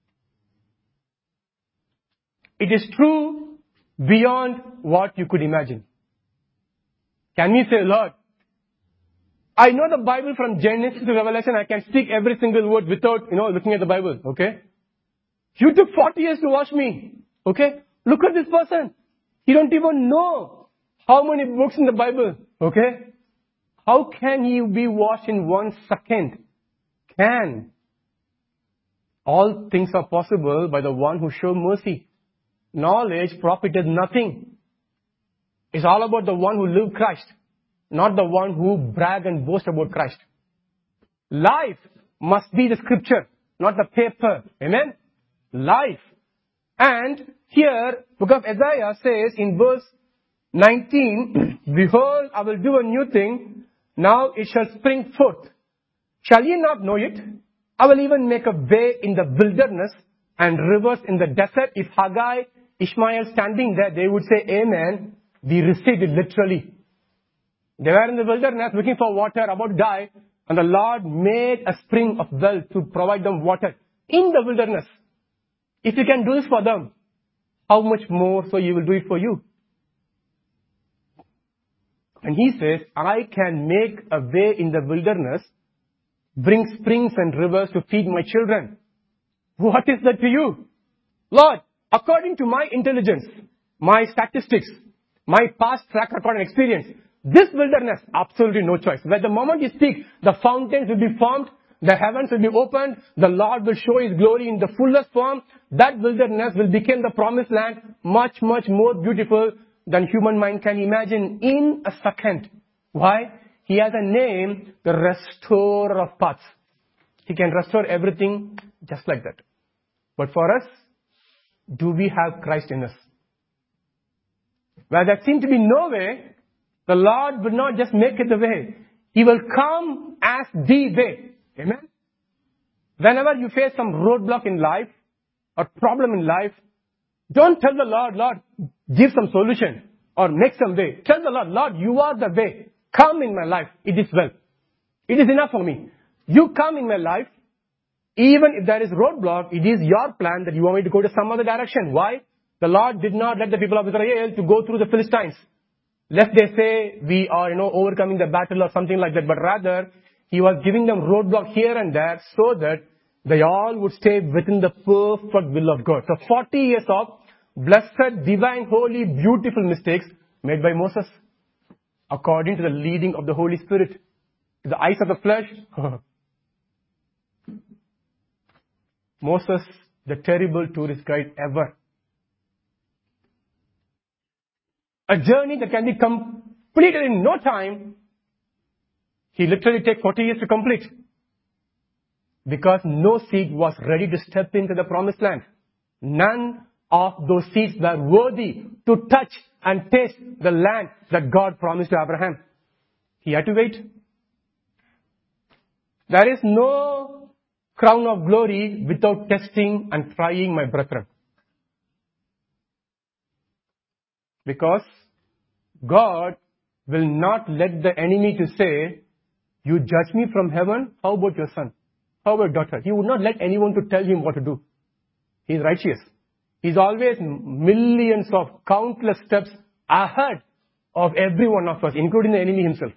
It is true beyond what you could imagine. Can we say, Lord, I know the Bible from Genesis to Revelation. I can speak every single word without, you know, looking at the Bible. Okay? You took forty years to wash me. Okay? Look at this person. He don't even know how many books in the Bible. Okay? How can he be washed in one second? Can. All things are possible by the one who shows mercy. Knowledge profited nothing. It's all about the one who lived Christ, not the one who brag and boast about Christ. Life must be the scripture, not the paper. Amen? Life. And here, book of Isaiah says in verse nineteen, Behold, I will do a new thing. Now it shall spring forth. Shall ye not know it? I will even make a way in the wilderness and rivers in the desert. If Haggai, Ishmael standing there, they would say, Amen. We received it literally. They were in the wilderness looking for water, about to die, and the Lord made a spring of well to provide them water in the wilderness. If you can do this for them, how much more so you will do it for you? And he says, I can make a way in the wilderness, bring springs and rivers to feed my children. What is that to you? Lord, according to my intelligence, my statistics, my past track record and experience, this wilderness, absolutely no choice. Where the moment you speak, the fountains will be formed, the heavens will be opened, the Lord will show His glory in the fullest form. That wilderness will become the promised land, much, much more beautiful than human mind can imagine in a second. Why? He has a name, the restorer of paths. He can restore everything just like that. But for us, do we have Christ in us? Where there seemed to be no way, the Lord will not just make it the way. He will come as the way. Amen? Whenever you face some roadblock in life, or problem in life, don't tell the Lord, Lord, give some solution, or make some way. Tell the Lord, Lord, you are the way. Come in my life. It is well. It is enough for me. You come in my life. Even if there is roadblock, it is your plan that you want me to go to some other direction. Why? The Lord did not let the people of Israel to go through the Philistines. Lest they say we are, you know, overcoming the battle or something like that. But rather, He was giving them roadblock here and there so that they all would stay within the perfect will of God. So forty years of blessed, divine, holy, beautiful mistakes made by Moses, according to the leading of the Holy Spirit. The eyes of the flesh. Moses, the terrible tourist guide ever. A journey that can be completed in no time. He literally takes forty years to complete. Because no seed was ready to step into the promised land. None of those seeds were worthy to touch and taste the land that God promised to Abraham. He had to wait. There is no crown of glory without testing and trying, my brethren. Because God will not let the enemy to say, you judge me from heaven, how about your son? How about daughter? He would not let anyone to tell him what to do. He is righteous. He is always millions of countless steps ahead of every one of us, including the enemy himself.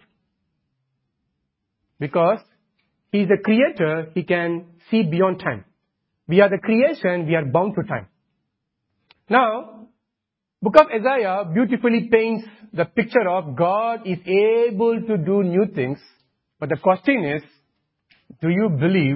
Because He is the creator, He can see beyond time. We are the creation, we are bound to time. Now, book of Isaiah beautifully paints the picture of God is able to do new things. But the question is, do you believe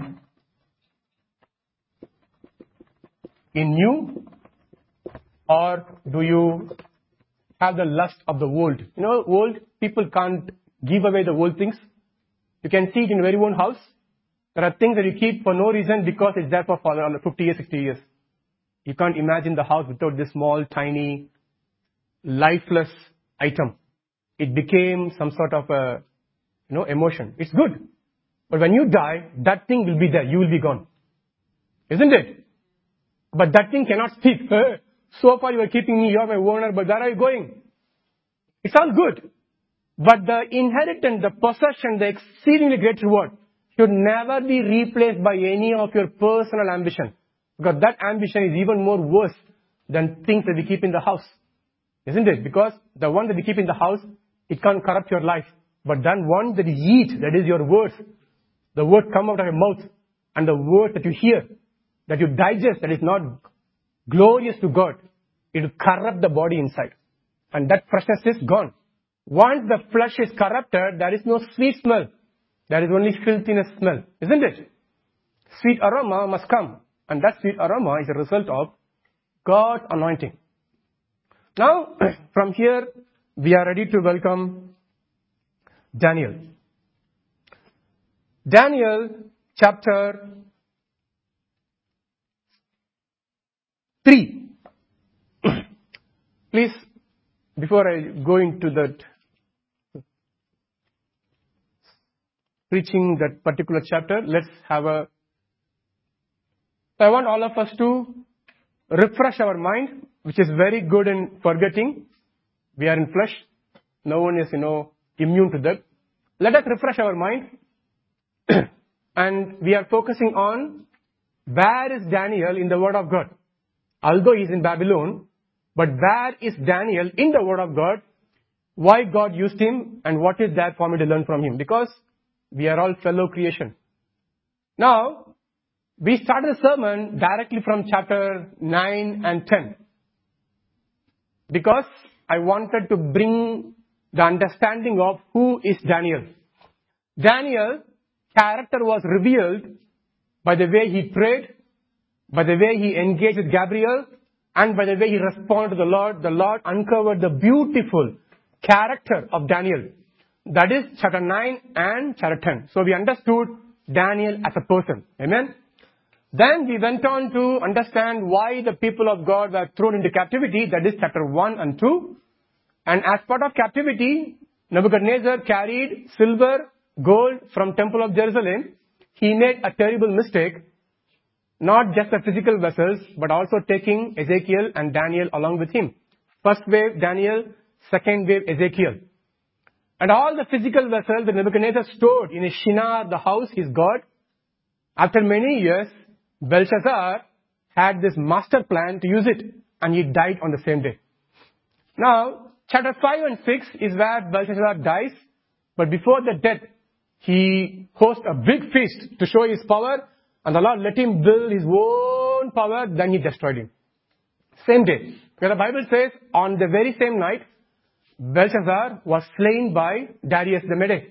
in new, or do you have the lust of the world? You know, world, people can't give away the world things. You can see it in your very own house. There are things that you keep for no reason because it's there for fifty years, sixty years. You can't imagine the house without this small, tiny, lifeless item. It became some sort of a, you know, emotion. It's good. But when you die, that thing will be there. You will be gone. Isn't it? But that thing cannot speak. Hey, so far you are keeping me, you are my owner, but where are you going? It's all good. But the inheritance, the possession, the exceedingly great reward should never be replaced by any of your personal ambition. Because that ambition is even more worse than things that we keep in the house. Isn't it? Because the one that we keep in the house, it can't corrupt your life. But then one that you eat, that is your words, the words come out of your mouth, and the word that you hear, that you digest, that is not glorious to God, it will corrupt the body inside. And that freshness is gone. Once the flesh is corrupted, there is no sweet smell. There is only filthiness smell. Isn't it? Sweet aroma must come. And that sweet aroma is a result of God's anointing. Now, from here, we are ready to welcome Daniel. Daniel chapter three. Please, before I go into that, preaching that particular chapter, let's have a, I want all of us to refresh our mind, which is very good in forgetting. We are in flesh. No one is, you know, immune to that. Let us refresh our mind. And we are focusing on where is Daniel in the Word of God. Although he is in Babylon, but where is Daniel in the Word of God? Why God used him and what is that for me to learn from him? Because we are all fellow creation. Now, we started the sermon directly from chapter nine and ten. Because I wanted to bring the understanding of who is Daniel. Daniel's character was revealed by the way he prayed, by the way he engaged with Gabriel, and by the way he responded to the Lord. The Lord uncovered the beautiful character of Daniel. That is chapter nine and chapter ten. So we understood Daniel as a person. Amen. Then we went on to understand why the people of God were thrown into captivity. That is chapter one and two. And as part of captivity, Nebuchadnezzar carried silver, gold from Temple of Jerusalem. He made a terrible mistake. Not just the physical vessels, but also taking Ezekiel and Daniel along with him. First wave Daniel, second wave Ezekiel. And all the physical vessels that Nebuchadnezzar stored in his Shinar, the house, his God. After many years, Belshazzar had this master plan to use it, and he died on the same day. Now, chapter five and six is where Belshazzar dies, but before the death, he hosts a big feast to show his power, and the Lord let him build his own power, then he destroyed him. Same day. Where the Bible says, on the very same night, Belshazzar was slain by Darius the Mede.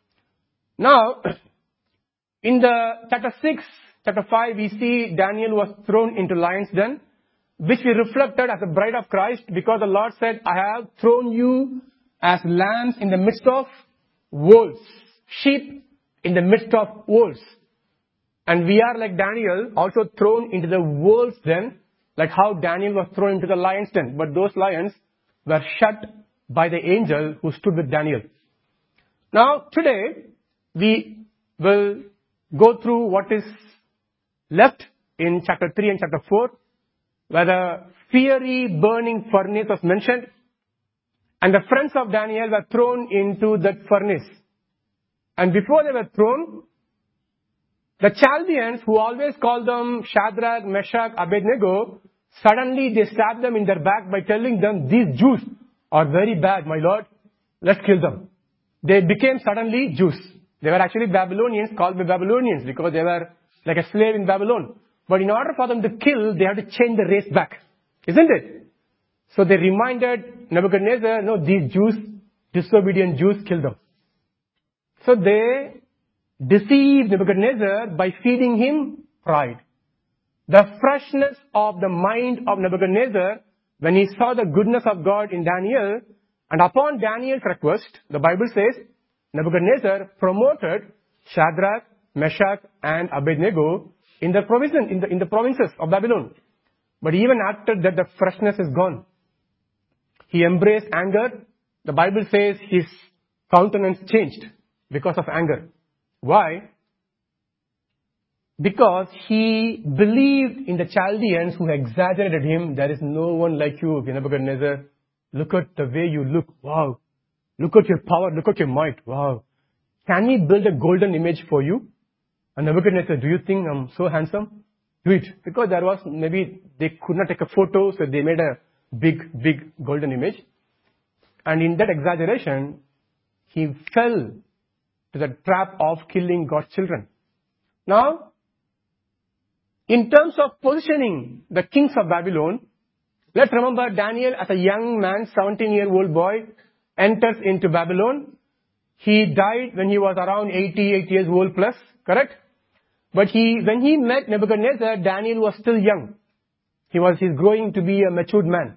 Now, in the chapter six, chapter five, we see Daniel was thrown into lion's den, which we reflected as a bride of Christ, because the Lord said, I have thrown you as lambs in the midst of wolves, sheep in the midst of wolves. And we are like Daniel, also thrown into the wolves' den, like how Daniel was thrown into the lion's den. But those lions were shut by the angel who stood with Daniel. Now, today, we will go through what is left in chapter three and chapter four, where the fiery burning furnace was mentioned, and the friends of Daniel were thrown into that furnace. And before they were thrown, the Chaldeans, who always called them Shadrach, Meshach, Abednego, suddenly they stabbed them in their back by telling them, these Jews are very bad, my Lord, let's kill them. They became suddenly Jews. They were actually Babylonians, called by Babylonians, because they were like a slave in Babylon. But in order for them to kill, they had to change the race back. Isn't it? So they reminded Nebuchadnezzar, no, these Jews, disobedient Jews, kill them. So they deceived Nebuchadnezzar by feeding him pride. The freshness of the mind of Nebuchadnezzar, when he saw the goodness of God in Daniel, and upon Daniel's request, the Bible says, Nebuchadnezzar promoted Shadrach, Meshach, and Abednego in the provision, in the, in the provinces of Babylon. But even after that, the freshness is gone. He embraced anger. The Bible says his countenance changed because of anger. Why? Because he believed in the Chaldeans who exaggerated him. There is no one like you, Nebuchadnezzar. Look at the way you look. Wow. Look at your power. Look at your might. Wow. Can we build a golden image for you? And Nebuchadnezzar, do you think I'm so handsome? Do it. Because there was, maybe they could not take a photo, so they made a big, big golden image. And in that exaggeration, he fell to the trap of killing God's children. Now, in terms of positioning the kings of Babylon, let's remember Daniel as a young man, seventeen-year-old boy, enters into Babylon. He died when he was around eighty-eight years old plus, correct? But he, when he met Nebuchadnezzar, Daniel was still young. He was, he's growing to be a matured man.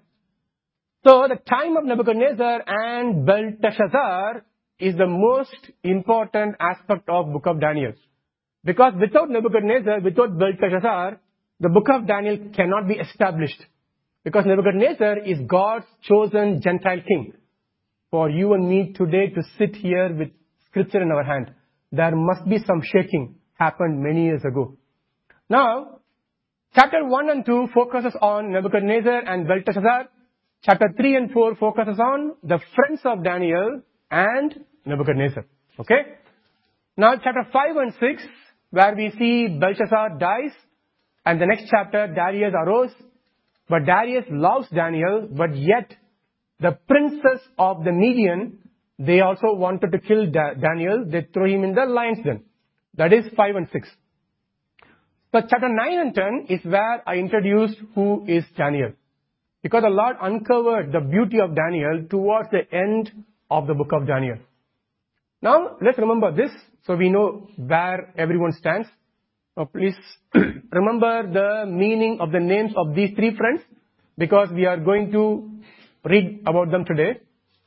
So the time of Nebuchadnezzar and Belteshazzar is the most important aspect of book of Daniel. Because without Nebuchadnezzar, without Belteshazzar, the book of Daniel cannot be established. Because Nebuchadnezzar is God's chosen Gentile king. For you and me today to sit here with scripture in our hand, there must be some shaking happened many years ago. Now, chapter one and two focuses on Nebuchadnezzar and Belteshazzar. Chapter three and four focuses on the friends of Daniel and Nebuchadnezzar. Okay? Now, chapter five and six, where we see Belshazzar dies, and the next chapter, Darius arose. But Darius loves Daniel, but yet the princes of the Median, they also wanted to kill da- Daniel. They threw him in the lion's den. That is five and six. So chapter nine and ten is where I introduced who is Daniel. Because the Lord uncovered the beauty of Daniel towards the end of the book of Daniel. Now, let's remember this, so we know where everyone stands. Now, please remember the meaning of the names of these three friends, because we are going to read about them today.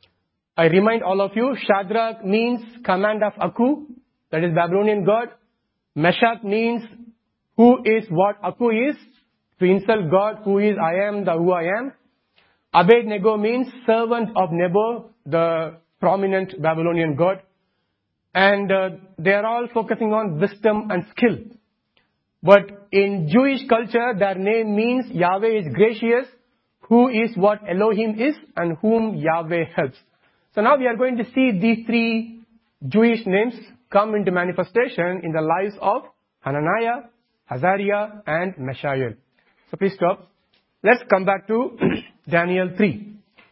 I remind all of you, Shadrach means command of Aku, that is Babylonian god. Meshach means who is what Aku is, to insult God, who is I am, the who I am. Abednego means servant of Nebo, the prominent Babylonian god. And uh, they are all focusing on wisdom and skill. But in Jewish culture, their name means Yahweh is gracious, who is what Elohim is, and whom Yahweh helps. So now we are going to see these three Jewish names come into manifestation in the lives of Hananiah, Azariah, and Mishael. So please stop. Let's come back to Daniel three.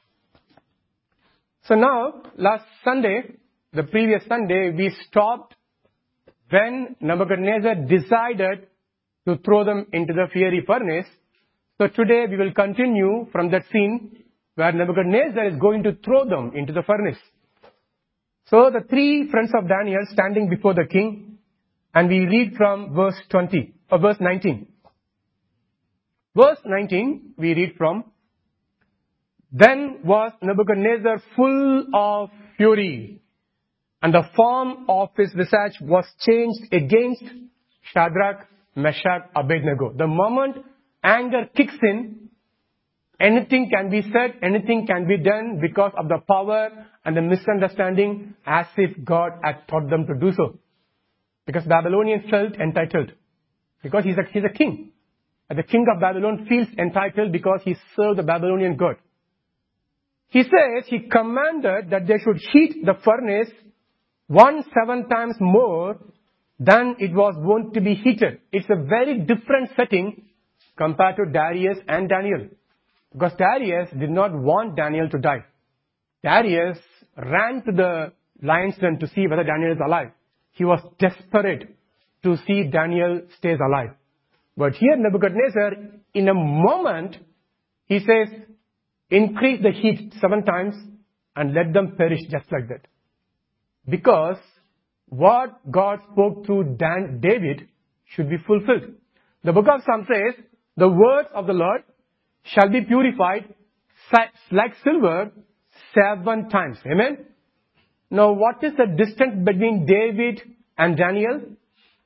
So now, last Sunday, the previous Sunday, we stopped when Nebuchadnezzar decided to throw them into the fiery furnace. So today we will continue from that scene where Nebuchadnezzar is going to throw them into the furnace. So the three friends of Daniel standing before the king, and we read from verse twenty, or verse nineteen. Verse nineteen, we read from, Then was Nebuchadnezzar full of fury, and the form of his visage was changed against Shadrach, Meshach, Abednego. The moment anger kicks in, anything can be said, anything can be done because of the power and the misunderstanding, as if God had taught them to do so. Because Babylonians felt entitled. Because he's a, he's a king. And the king of Babylon feels entitled because he served the Babylonian god. He says he commanded that they should heat the furnace one seven times more than it was wont to be heated. It's a very different setting compared to Darius and Daniel. Because Darius did not want Daniel to die. Darius ran to the lion's den to see whether Daniel is alive. He was desperate to see Daniel stays alive. But here Nebuchadnezzar, in a moment, he says, increase the heat seven times and let them perish just like that. Because what God spoke through Dan, David should be fulfilled. The book of Psalms says, the words of the Lord shall be purified like silver seven times. Amen? Now, what is the distance between David and Daniel?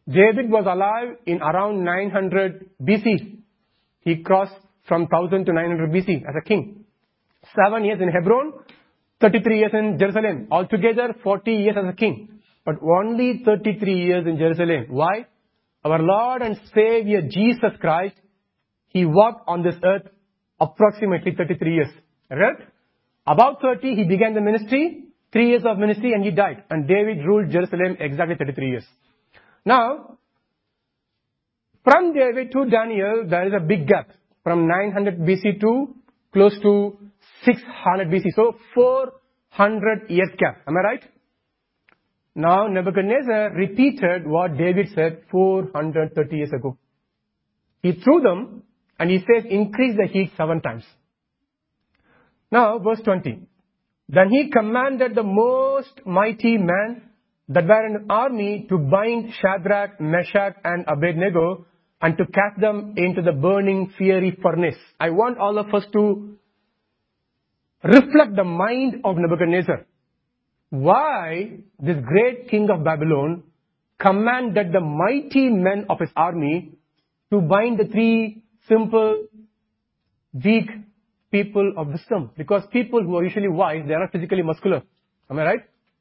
David was alive in around nine hundred B C. He crossed from one thousand to nine hundred B C as a king. Seven years in Hebron, thirty-three years in Jerusalem. Altogether, forty years as a king. But only thirty-three years in Jerusalem. Why? Our Lord and Savior Jesus Christ, He walked on this earth approximately thirty-three years. Right? About thirty, He began the ministry. Three years of ministry and He died. And David ruled Jerusalem exactly thirty-three years. Now, from David to Daniel, there is a big gap. From nine hundred B C to close to six hundred B C. So, four hundred years gap. Am I right? Now, Nebuchadnezzar repeated what David said four hundred thirty years ago. He threw them and he says, increase the heat seven times. Now, verse twenty. Then he commanded the most mighty men that were in the army to bind Shadrach, Meshach and Abednego and to cast them into the burning fiery furnace. I want all of us to reflect the mind of Nebuchadnezzar. Why this great king of Babylon commanded the mighty men of his army to bind the three simple, weak people of wisdom? Because people who are usually wise, they are not physically muscular. Am I right?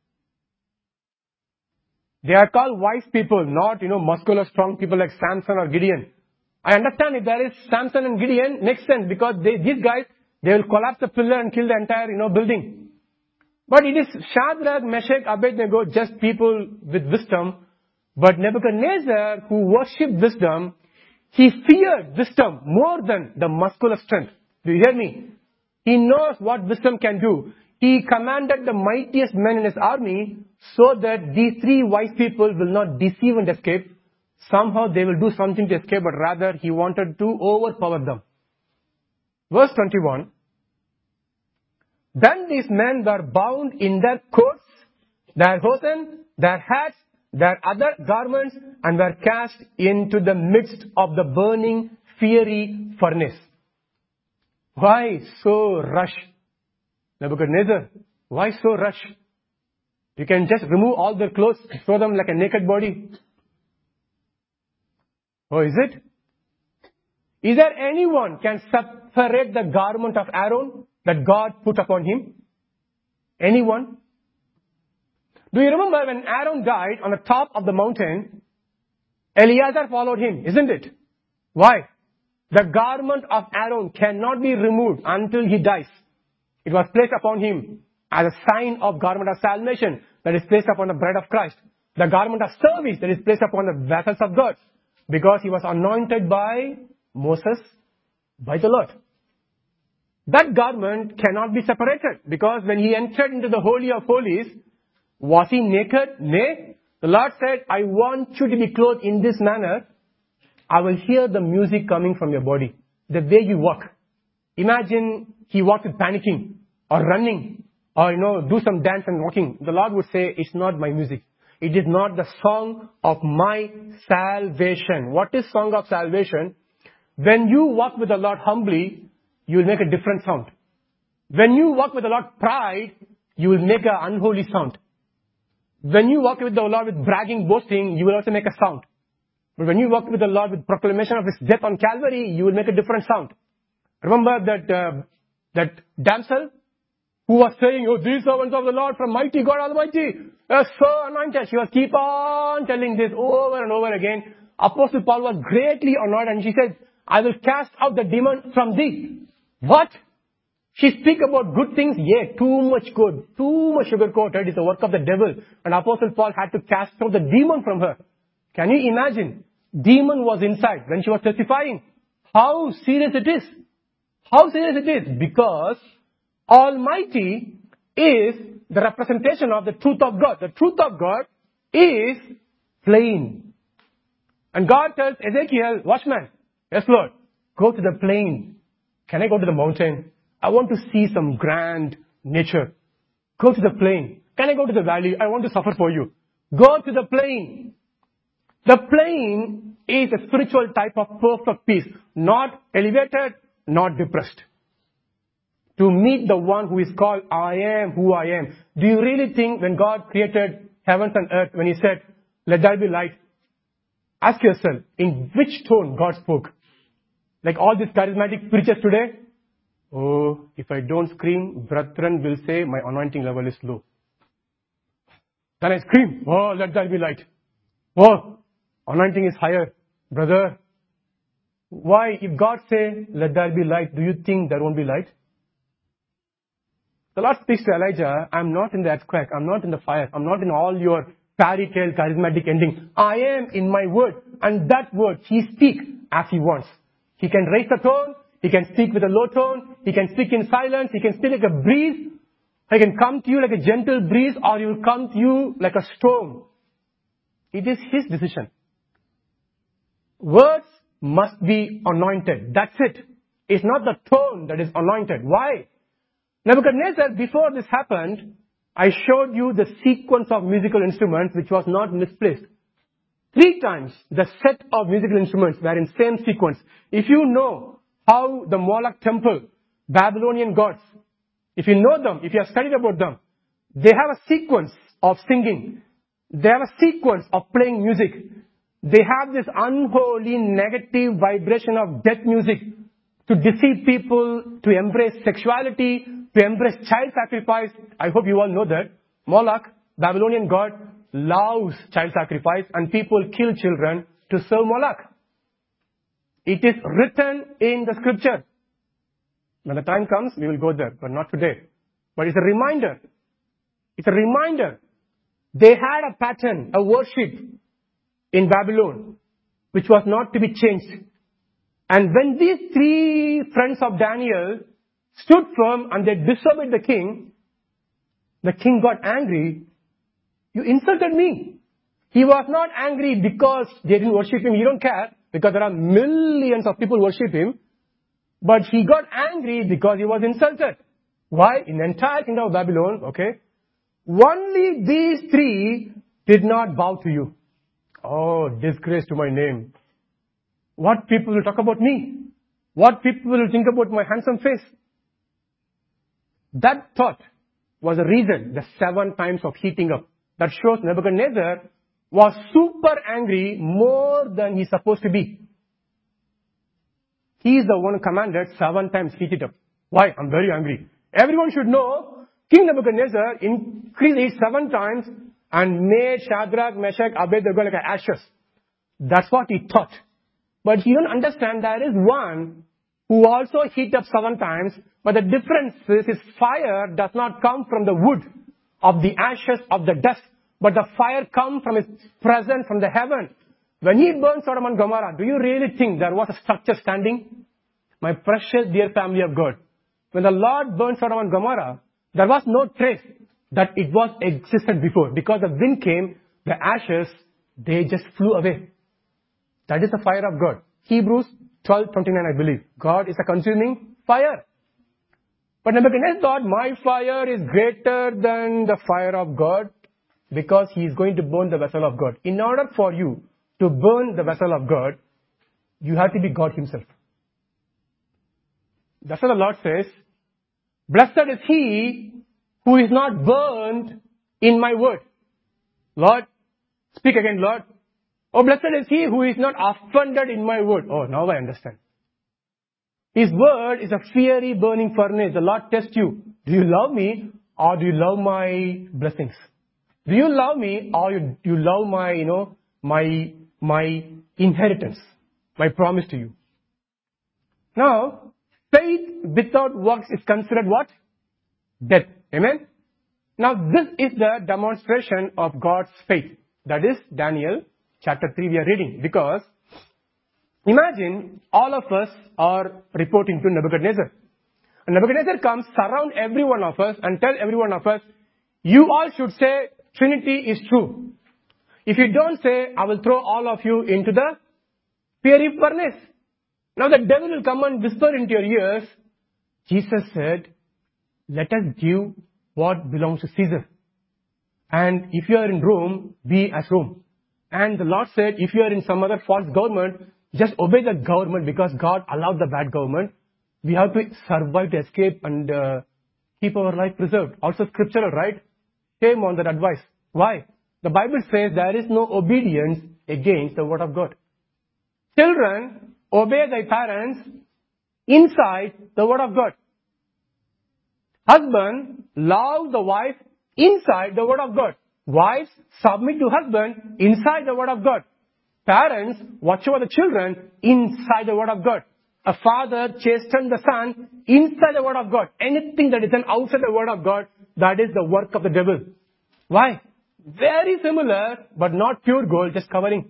They are called wise people, not, you know, muscular, strong people like Samson or Gideon. I understand if there is Samson and Gideon, makes sense because they, these guys, they will collapse the pillar and kill the entire, you know, building. But it is Shadrach, Meshach, Abednego, just people with wisdom. But Nebuchadnezzar, who worshipped wisdom, he feared wisdom more than the muscular strength. Do you hear me? He knows what wisdom can do. He commanded the mightiest men in his army so that these three wise people will not deceive and escape. Somehow they will do something to escape, but rather he wanted to overpower them. Verse twenty-one. Then these men were bound in their coats, their hosen, their hats, their other garments, and were cast into the midst of the burning fiery furnace. Why so rush? Nebuchadnezzar, why so rush? You can just remove all their clothes, throw them like a naked body. Oh, is it? Is there anyone can separate the garment of Aaron that God put upon him? Anyone? Do you remember when Aaron died on the top of the mountain, Eleazar followed him, isn't it? Why? The garment of Aaron cannot be removed until he dies. It was placed upon him as a sign of garment of salvation that is placed upon the bride of Christ. The garment of service that is placed upon the vessels of God. Because he was anointed by Moses, by the Lord. That garment cannot be separated. Because when he entered into the Holy of Holies, was he naked? Nay. The Lord said, I want you to be clothed in this manner. I will hear the music coming from your body. The way you walk. Imagine he walked with panicking or running or, you know, do some dance and walking. The Lord would say, it's not my music. It is not the song of my salvation. What is song of salvation? When you walk with the Lord humbly, you will make a different sound. When you walk with the Lord pride, you will make an unholy sound. When you walk with the Lord with bragging, boasting, you will also make a sound. But when you walk with the Lord with proclamation of His death on Calvary, you will make a different sound. Remember that uh, that damsel who was saying, oh, these servants of the Lord from mighty God Almighty, are so anointed. She was keep on telling this over and over again. Apostle Paul was greatly honored and she said, I will cast out the demon from thee. What? She speak about good things? Yeah, too much good, too much sugar-coated is the work of the devil. And Apostle Paul had to cast out the demon from her. Can you imagine? Demon was inside when she was testifying. How serious it is. How serious it is? Because Almighty is the representation of the truth of God. The truth of God is plain. And God tells Ezekiel, watchman, yes Lord, go to the plain. Can I go to the mountain? I want to see some grand nature. Go to the plain. Can I go to the valley? I want to suffer for you. Go to the plain. The plain is a spiritual type of perfect peace. Not elevated, not depressed. To meet the one who is called, I am who I am. Do you really think when God created heavens and earth, when He said, let there be light, Ask yourself, in which tone God spoke? Like all these charismatic preachers today? Oh, if I don't scream, brethren will say my anointing level is low. Then I scream, oh, let there be light. Oh, anointing is higher. Brother, why, if God say, let there be light, do you think there won't be light? The Lord speaks to Elijah, I'm not in the earthquake, I'm not in the fire, I'm not in all your fairy tale charismatic ending. I am in my word, and that word, He speaks as He wants. He can raise the tone, He can speak with a low tone, He can speak in silence, He can speak like a breeze, He can come to you like a gentle breeze, or He will come to you like a storm. It is His decision. Words must be anointed. That's it. It's not the tone that is anointed. Why? Nebuchadnezzar, before this happened, I showed you the sequence of musical instruments which was not misplaced. Three times the set of musical instruments were in same sequence. If you know how the Moloch temple, Babylonian gods, if you know them, if you have studied about them, they have a sequence of singing. They have a sequence of playing music. They have this unholy negative vibration of death music to deceive people, to embrace sexuality, to embrace child sacrifice. I hope you all know that. Moloch, Babylonian god, loves child sacrifice, and people kill children to serve Moloch. It is written in the scripture. When the time comes, we will go there, but not today. But it's a reminder. It's a reminder. They had a pattern, a worship in Babylon, which was not to be changed. And when these three friends of Daniel stood firm and they disobeyed the king, the king got angry. You insulted me. He was not angry because they didn't worship him. He don't care, because there are millions of people worship him. But he got angry because he was insulted. Why? In the entire kingdom of Babylon, okay, only these three did not bow to you. Oh, disgrace to my name. What people will talk about me? What people will think about my handsome face? That thought was the reason, the seven times of heating up. That shows Nebuchadnezzar was super angry more than he's supposed to be. He is the one who commanded seven times heat it up. Why? I'm very angry. Everyone should know King Nebuchadnezzar increased it seven times and made Shadrach, Meshach, Abednego like ashes. That's what he thought. But he don't understand there is one who also heat up seven times, but the difference is his fire does not come from the wood of the ashes of the dust, but the fire comes from his presence from the heaven. When he burned Sodom and Gomorrah, do you really think there was a structure standing? My precious dear family of God, when the Lord burned Sodom and Gomorrah, there was no trace that it was existed before, because the wind came, the ashes, they just flew away. That is the fire of God. Hebrews twelve twenty-nine, I believe. God is a consuming fire. But Nebuchadnezzar thought, my fire is greater than the fire of God, because he is going to burn the vessel of God. In order for you to burn the vessel of God, you have to be God himself. That's what the Lord says. Blessed is he who is not burned in my word. Lord, speak again, Lord. Oh, blessed is he who is not offended in my word. Oh, now I understand. His word is a fiery burning furnace. The Lord tests you. Do you love me, or do you love my blessings? Do you love me, or you, you love my, you know, my, my inheritance, my promise to you? Now, faith without works is considered what? Death. Amen? Now, this is the demonstration of God's faith. That is Daniel chapter three we are reading. Because, imagine all of us are reporting to Nebuchadnezzar. And Nebuchadnezzar comes, surround every one of us and tell every one of us, you all should say Trinity is true. If you don't say, I will throw all of you into the fiery furnace. Now the devil will come and whisper into your ears. Jesus said, let us give what belongs to Caesar. And if you are in Rome, be as Rome. And the Lord said, if you are in some other false government, just obey the government, because God allowed the bad government. We have to survive to escape and uh, keep our life preserved. Also scriptural, right? Shame on that advice. Why? The Bible says there is no obedience against the word of God. Children, obey their parents inside the word of God. Husband, love the wife inside the word of God. Wives, submit to husband inside the word of God. Parents, watch over the children inside the word of God. A father chasten the son inside the word of God. Anything that is done outside the word of God, that is the work of the devil. Why? Very similar, but not pure gold, just covering.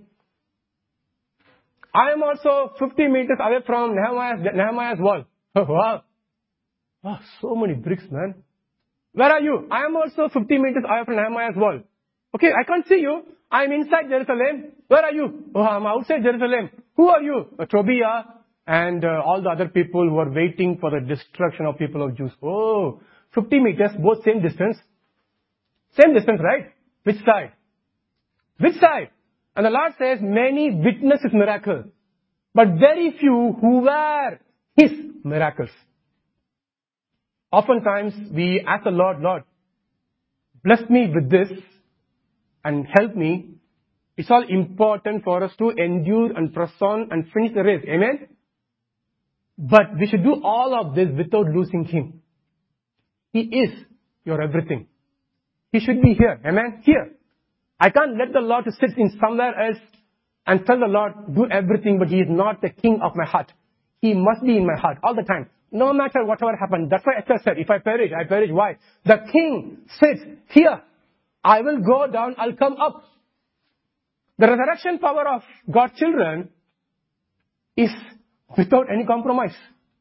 I am also fifty meters away from Nehemiah's, Nehemiah's wall. Wow. Oh, so many bricks, man. Where are you? I am also fifty meters away from Nehemiah's wall. Okay, I can't see you. I am inside Jerusalem. Where are you? Oh, I am outside Jerusalem. Who are you? Uh, Tobiah and uh, all the other people who are waiting for the destruction of people of Jews. Oh, fifty meters, both same distance. Same distance, right? Which side? Which side? And the Lord says, many witnessed His miracle, but very few who were His miracles. Oftentimes we ask the Lord, Lord, bless me with this and help me. It's all important for us to endure and press on and finish the race. Amen? But we should do all of this without losing Him. He is your everything. He should be here. Amen? Here. I can't let the Lord to sit in somewhere else and tell the Lord, do everything, but He is not the king of my heart. He must be in my heart all the time. No matter whatever happens. That's why Esther said, if I perish, I perish. Why? The king sits here. I will go down, I'll come up. The resurrection power of God's children is without any compromise.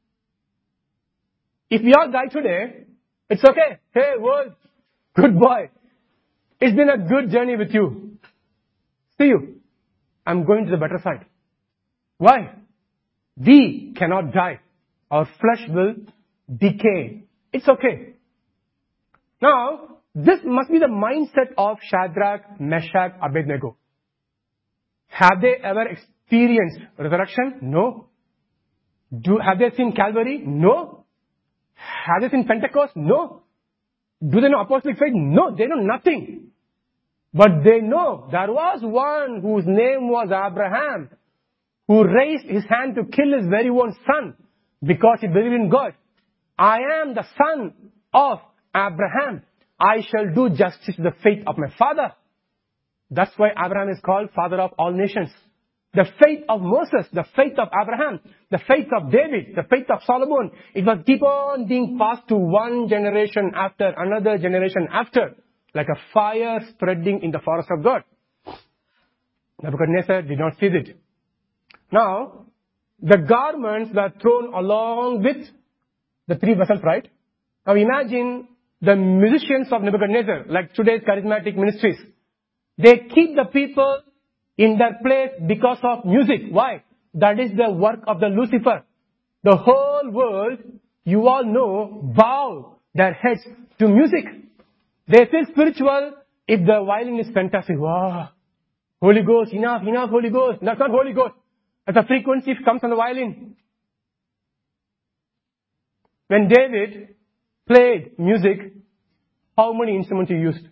If we all die today, it's okay. Hey, world, good boy. It's been a good journey with you. See you. I'm going to the better side. Why? We cannot die. Our flesh will decay. It's okay. Now, this must be the mindset of Shadrach, Meshach, Abednego. Have they ever experienced resurrection? No. Do, have they seen Calvary? No. Have they seen Pentecost? No. Do they know apostolic faith? No, they know nothing. But they know there was one whose name was Abraham, who raised his hand to kill his very own son because he believed in God. I am the son of Abraham. I shall do justice to the faith of my father. That's why Abraham is called father of all nations. The faith of Moses, the faith of Abraham, the faith of David, the faith of Solomon, it was keep on being passed to one generation after another generation after, like a fire spreading in the forest of God. Nebuchadnezzar did not see it. Now, the garments were thrown along with the three vessels, right? Now imagine the musicians of Nebuchadnezzar, like today's charismatic ministries. They keep the people in their place because of music. Why? That is the work of the Lucifer. The whole world, you all know, bow their heads to music. They feel spiritual if the violin is fantastic. Wow. Holy Ghost, enough, enough, Holy Ghost. That's not Holy Ghost. That's a frequency comes on the violin. When David played music, how many instruments he used?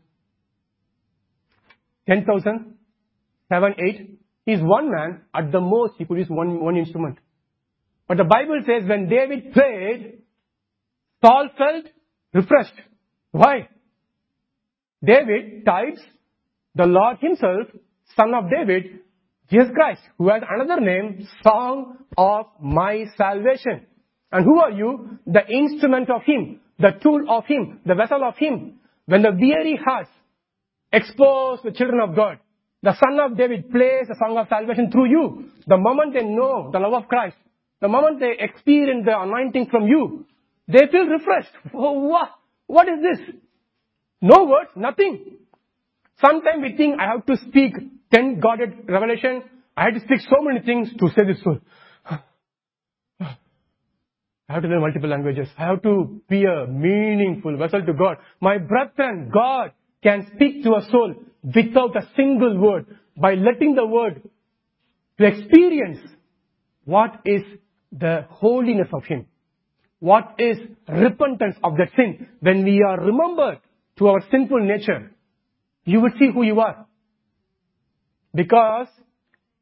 ten thousand? seven, eight? He's one man. At the most, he could use one, one instrument. But the Bible says when David played, Saul felt refreshed. Why? David types the Lord Himself, Son of David, Jesus Christ, who has another name, Song of My Salvation. And who are you? The instrument of Him, the tool of Him, the vessel of Him. When the weary hearts expose the children of God, the Son of David plays the song of salvation through you. The moment they know the love of Christ, the moment they experience the anointing from you, they feel refreshed. Oh, what? What is this? No words, nothing. Sometimes we think I have to speak ten Godhead revelation. I have to speak so many things to save this soul. I have to learn multiple languages. I have to be a meaningful vessel to God. My brethren, God can speak to a soul without a single word, by letting the word to experience what is the holiness of Him. What is repentance of that sin. When we are remembered to our sinful nature, you will see who you are. Because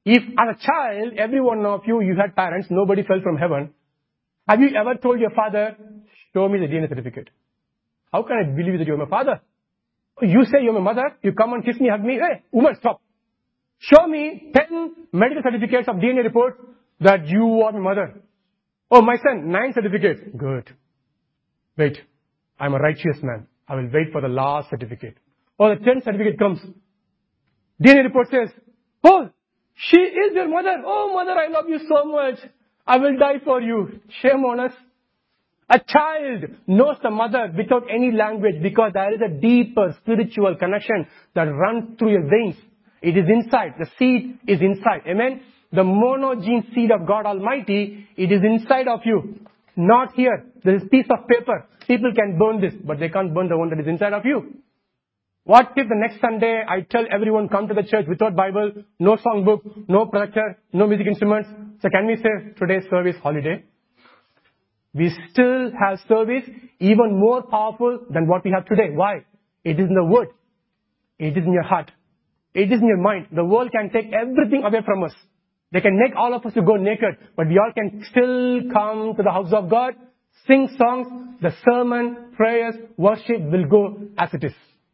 If as a child, every one of you, you had parents, nobody fell from heaven. Have you ever told your father, show me the D N A certificate? How can I believe that you're my father? You say you're my mother, you come and kiss me, hug me. Hey, woman, stop. Show me ten medical certificates of D N A report that you are my mother. Oh, my son, nine certificates. Good. Wait, I'm a righteous man. I will wait for the last certificate. Oh, the tenth certificate comes. D N A report says, oh, she is your mother. Oh, mother, I love you so much. I will die for you. Shame on us. A child knows the mother without any language because there is a deeper spiritual connection that runs through your veins. It is inside. The seed is inside. Amen. The monogene seed of God Almighty, it is inside of you. Not here. There is a piece of paper. People can burn this, but they can't burn the one that is inside of you. What if the next Sunday I tell everyone come to the church without Bible, no songbook, no projector, no music instruments? So can we say today's service holiday? We still have service even more powerful than what we have today. Why? It is in the Word. It is in your heart. It is in your mind. The world can take everything away from us. They can make all of us to go naked, but we all can still come to the house of God, sing songs, the sermon, prayers, worship will go as it is.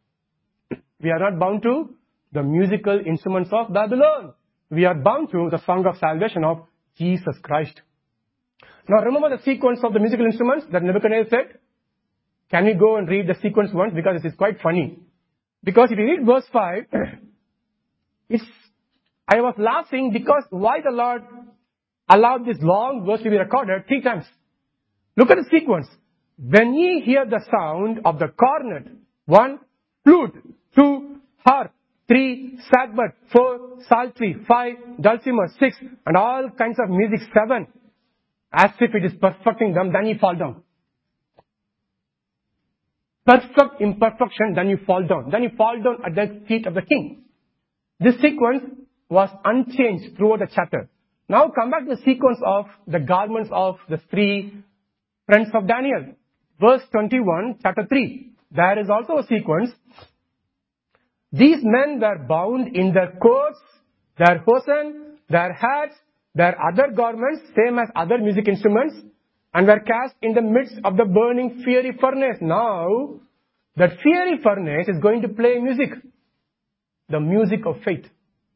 We are not bound to the musical instruments of Babylon. We are bound to the song of salvation of Jesus Christ. Now remember the sequence of the musical instruments that Nebuchadnezzar said? Can we go and read the sequence once? Because it is quite funny. Because if you read verse five, it's, I was laughing because why the Lord allowed this long verse to be recorded three times. Look at the sequence. When ye hear the sound of the cornet, one, flute, two, harp, three, sackbut, four, psaltery, five, dulcimer, six, and all kinds of music, seven, as if it is perfecting them, then you fall down. Perfect imperfection, then you fall down. Then you fall down at the feet of the king. This sequence was unchanged throughout the chapter. Now come back to the sequence of the garments of the three friends of Daniel. Verse twenty-one, chapter three. There is also a sequence. These men were bound in their coats, their hosen, their hats, their other garments, same as other music instruments, and were cast in the midst of the burning fiery furnace. Now, that fiery furnace is going to play music. The music of faith.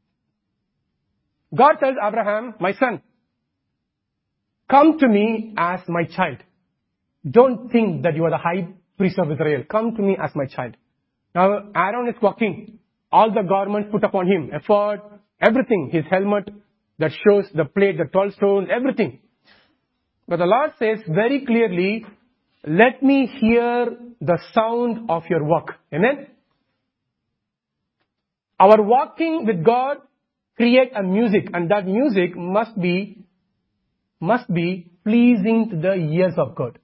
God tells Abraham, my son, come to me as my child. Don't think that you are the high priest of Israel. Come to me as my child. Now, Aaron is walking. All the garments put upon him. Ephod, everything. His helmet that shows the plate, the twelve stones, everything. But the Lord says very clearly, let me hear the sound of your walk. Amen? Our walking with God create a music, and that music must be, must be pleasing to the ears of God.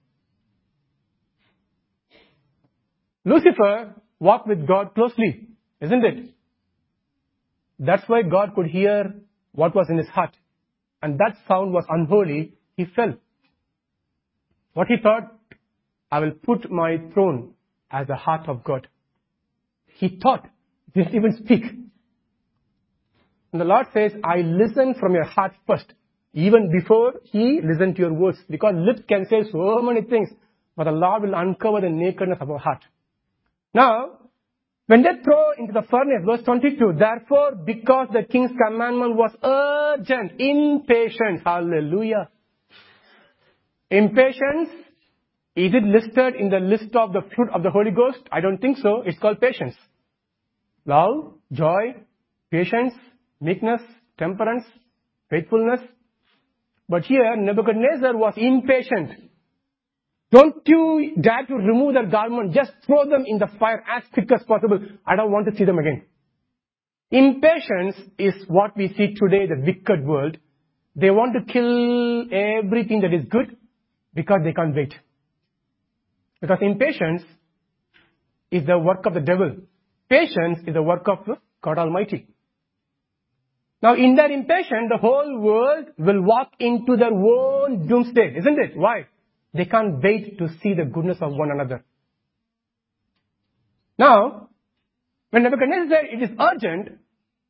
Lucifer walked with God closely, isn't it? That's why God could hear what was in his heart. And that sound was unholy. He fell. What he thought? I will put my throne as the heart of God. He thought, didn't even speak. And the Lord says, I listen from your heart first. Even before he listened to your words. Because lips can say so many things. But the Lord will uncover the nakedness of our heart. Now, when they throw into the furnace, verse twenty-two, therefore, because the king's commandment was urgent, impatient, hallelujah. Impatience, is it listed in the list of the fruit of the Holy Ghost? I don't think so. It's called patience. Love, joy, patience, meekness, temperance, faithfulness. But here, Nebuchadnezzar was impatient. Don't you dare to remove their garment. Just throw them in the fire as quick as possible. I don't want to see them again. Impatience is what we see today, the wicked world. They want to kill everything that is good because they can't wait. Because impatience is the work of the devil. Patience is the work of God Almighty. Now in their impatience, the whole world will walk into their own doomsday, isn't it? Why? They can't wait to see the goodness of one another. Now, when Nebuchadnezzar said it is urgent,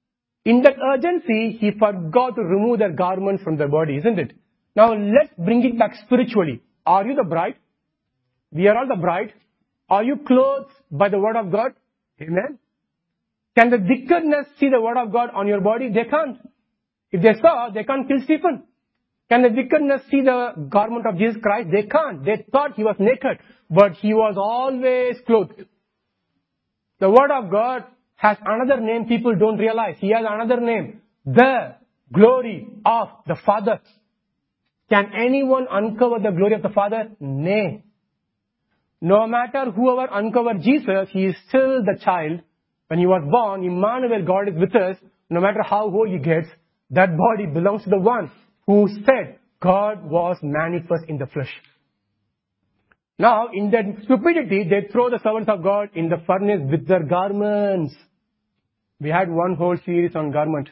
In that urgency, he forgot to remove their garments from their body, isn't it? Now let's bring it back spiritually. Are you the bride? We are all the bride. Are you clothed by the word of God? Amen. Can the wickedness see the word of God on your body? They can't. If they saw, they can't kill Stephen. Can the wickedness see the garment of Jesus Christ? They can't. They thought he was naked, but he was always clothed. The word of God has another name people don't realize. He has another name. The glory of the Father. Can anyone uncover the glory of the Father? Nay. No matter whoever uncovered Jesus, he is still the child. When he was born, Emmanuel, God is with us. No matter how old he gets, that body belongs to the one who said God was manifest in the flesh. Now, in that stupidity, they throw the servants of God in the furnace with their garments. We had one whole series on garment.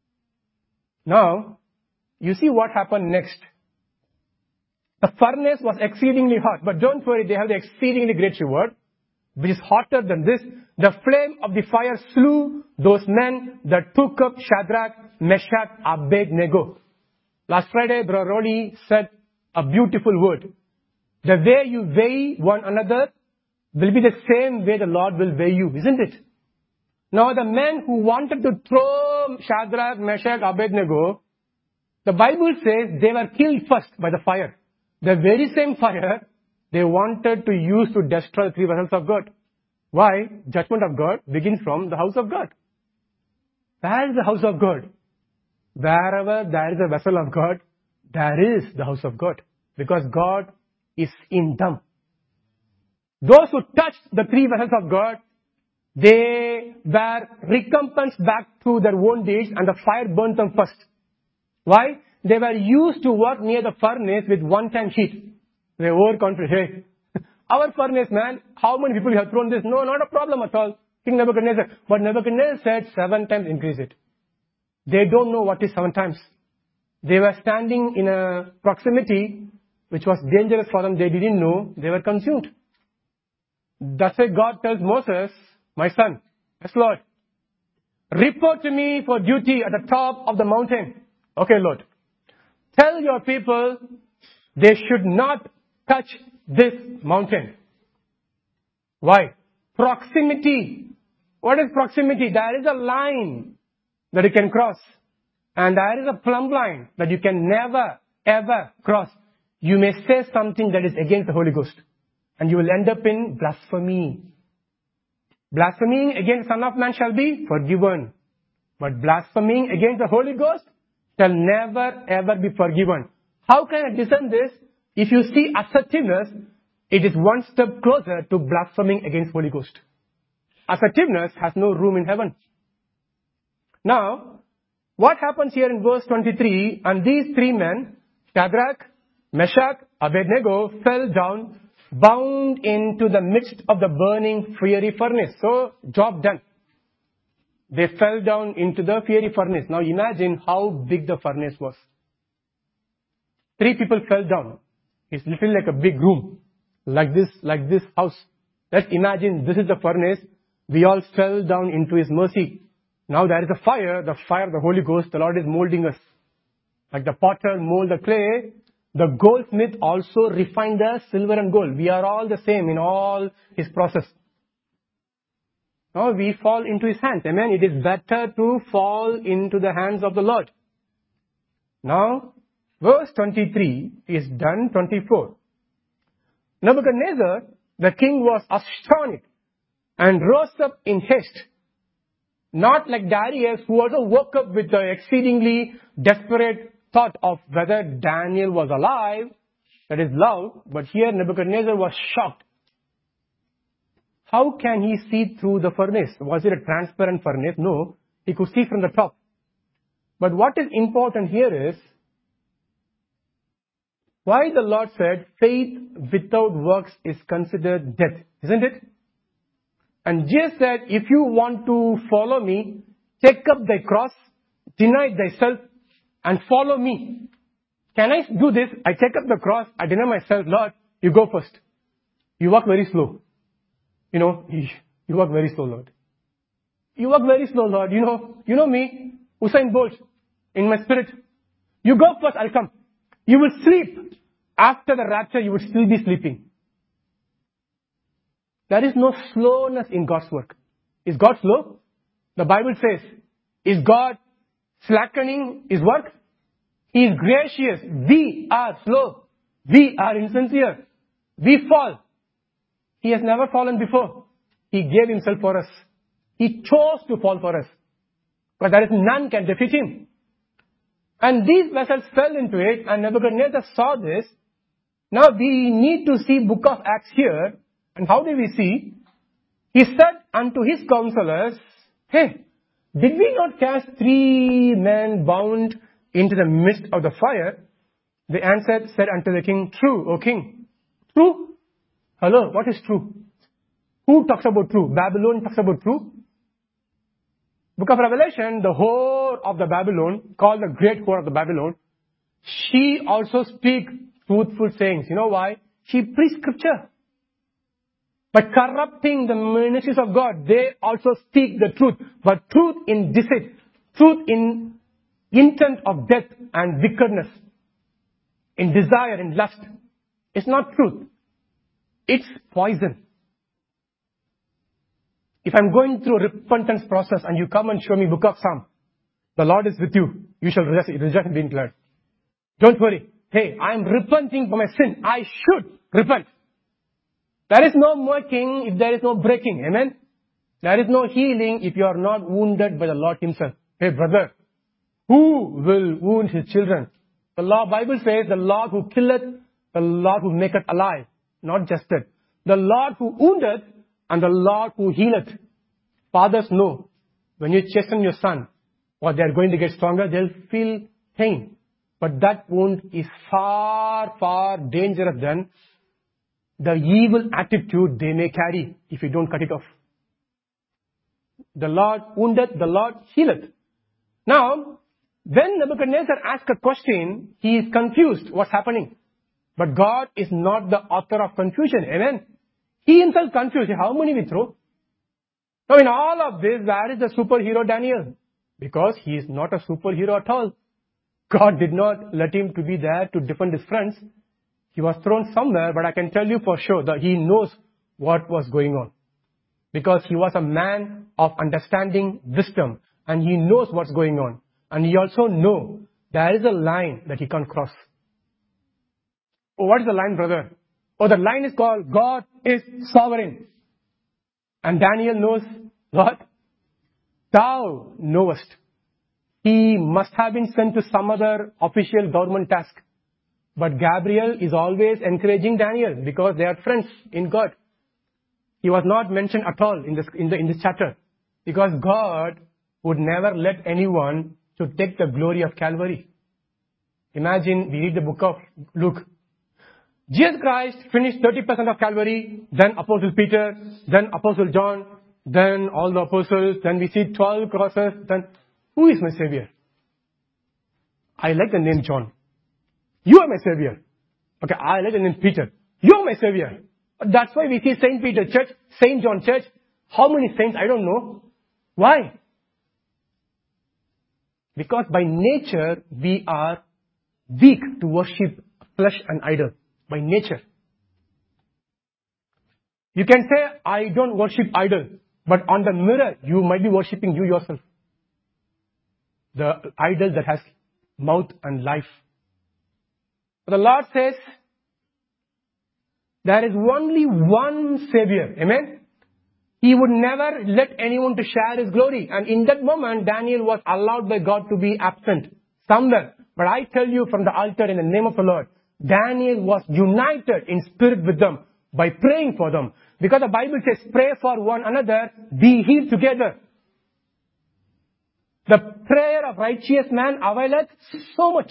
Now, you see what happened next. The furnace was exceedingly hot, but don't worry, they have the exceedingly great reward, which is hotter than this. The flame of the fire slew those men that took up Shadrach, Meshach, Abednego. Last Friday, Brother Rodi said a beautiful word. The way you weigh one another will be the same way the Lord will weigh you, isn't it? Now the men who wanted to throw Shadrach, Meshach, Abednego, the Bible says they were killed first by the fire. The very same fire they wanted to use to destroy the three vessels of God. Why? Judgment of God begins from the house of God. Where is the house of God? Wherever there is a vessel of God, there is the house of God. Because God is in them. Those who touched the three vessels of God, they were recompensed back to their own deeds and the fire burnt them first. Why? They were used to work near the furnace with one-time heat. They were overconfident. Hey, our furnace, man, how many people you have thrown this? No, not a problem at all. King Nebuchadnezzar. But Nebuchadnezzar said seven times increase it. They don't know what is seven times. They were standing in a proximity which was dangerous for them. They didn't know. They were consumed. That's why God tells Moses, my son, yes Lord, report to me for duty at the top of the mountain. Okay, Lord. Tell your people they should not touch this mountain. Why? Proximity. What is proximity? There is a line that you can cross. And there is a plumb line that you can never, ever cross. You may say something that is against the Holy Ghost. And you will end up in blasphemy. Blaspheming against the Son of Man shall be forgiven. But blaspheming against the Holy Ghost shall never ever be forgiven. How can I discern this? If you see assertiveness, it is one step closer to blaspheming against Holy Ghost. Assertiveness has no room in heaven. Now, what happens here in verse twenty-three? And these three men, Shadrach, Meshach, Abednego, fell down, bound into the midst of the burning fiery furnace. So, job done. They fell down into the fiery furnace. Now imagine how big the furnace was. Three people fell down. It's literally like a big room. Like this, like this house. Let's imagine this is the furnace. We all fell down into His mercy. Now there is a fire, the fire of the Holy Ghost. The Lord is molding us. Like the potter mold the clay, the goldsmith also refined the silver and gold. We are all the same in all His process. Now we fall into His hands. Amen. It is better to fall into the hands of the Lord. Now, verse twenty-three is done. twenty-four. Nebuchadnezzar, the king, was astonished and rose up in haste. Not like Darius, who also woke up with the exceedingly desperate thought of whether Daniel was alive. That is love. But here Nebuchadnezzar was shocked. How can he see through the furnace? Was it a transparent furnace? No. He could see from the top. But what is important here is why the Lord said faith without works is considered death. Isn't it? And Jesus said, if you want to follow me, take up thy cross, deny thyself, and follow me. Can I do this? I take up the cross, I deny myself. Lord, you go first. You walk very slow. You know, you walk very slow, Lord. You walk very slow, Lord. You know, you know me. Usain Bolt, in my spirit. You go first, I'll come. You will sleep. After the rapture, you will still be sleeping. There is no slowness in God's work. Is God slow? The Bible says, is God slackening His work? He is gracious. We are slow. We are insincere. We fall. He has never fallen before. He gave Himself for us. He chose to fall for us. But there is none can defeat Him. And these vessels fell into it, and Nebuchadnezzar saw this. Now we need to see book of Acts here. And how do we see? He said unto his counselors, hey, did we not cast three men bound into the midst of the fire? They answered, said unto the king, true, O king. True? Hello, what is true? Who talks about true? Babylon talks about true? Book of Revelation, the whore of the Babylon, called the great whore of the Babylon, she also speaks truthful sayings. You know why? She preached scripture. But corrupting the ministries of God, they also speak the truth. But truth in deceit, truth in intent of death and wickedness, in desire and lust. It's not truth. It's poison. If I'm going through a repentance process and you come and show me book of Psalm, the Lord is with you. You shall reject, reject and be glad. Don't worry. Hey, I'm repenting for my sin. I should repent. There is no working if there is no breaking. Amen? There is no healing if you are not wounded by the Lord Himself. Hey brother, who will wound his children? The law, Bible says, the Lord who killeth, the Lord who maketh alive. Not just that. The Lord who woundeth and the Lord who healeth. Fathers know, when you chasten your son, or they are going to get stronger, they'll feel pain. But that wound is far, far dangerous than the evil attitude they may carry if you don't cut it off. The Lord wounded, the Lord healeth. Now, when Nebuchadnezzar asks a question, he is confused what's happening. But God is not the author of confusion. Amen. He himself confused. How many we throw? Now in all of this, where is the superhero Daniel? Because he is not a superhero at all. God did not let him to be there to defend his friends. He was thrown somewhere, but I can tell you for sure that he knows what was going on. Because he was a man of understanding, wisdom, and he knows what's going on. And he also knows there is a line that he can't cross. Oh, what is the line, brother? Oh, the line is called God is sovereign. And Daniel knows what? Thou knowest. He must have been sent to some other official government task. But Gabriel is always encouraging Daniel because they are friends in God. He was not mentioned at all in this, in the, in this chapter. Because God would never let anyone to take the glory of Calvary. Imagine we read the book of Luke. Jesus Christ finished thirty percent of Calvary, then Apostle Peter, then Apostle John, then all the apostles, then we see twelve crosses, then who is my Savior? I like the name John. You are my Savior. Okay, I like the name Peter. You are my Savior. That's why we see Saint Peter Church, Saint John Church. How many saints? I don't know. Why? Because by nature, we are weak to worship flesh and idol. By nature. You can say, I don't worship idol. But on the mirror, you might be worshipping you yourself. The idol that has mouth and life. The Lord says, there is only one Savior. Amen? He would never let anyone to share His glory. And in that moment, Daniel was allowed by God to be absent somewhere. But I tell you from the altar in the name of the Lord, Daniel was united in spirit with them by praying for them. Because the Bible says, pray for one another, be healed together. The prayer of righteous man availeth so much.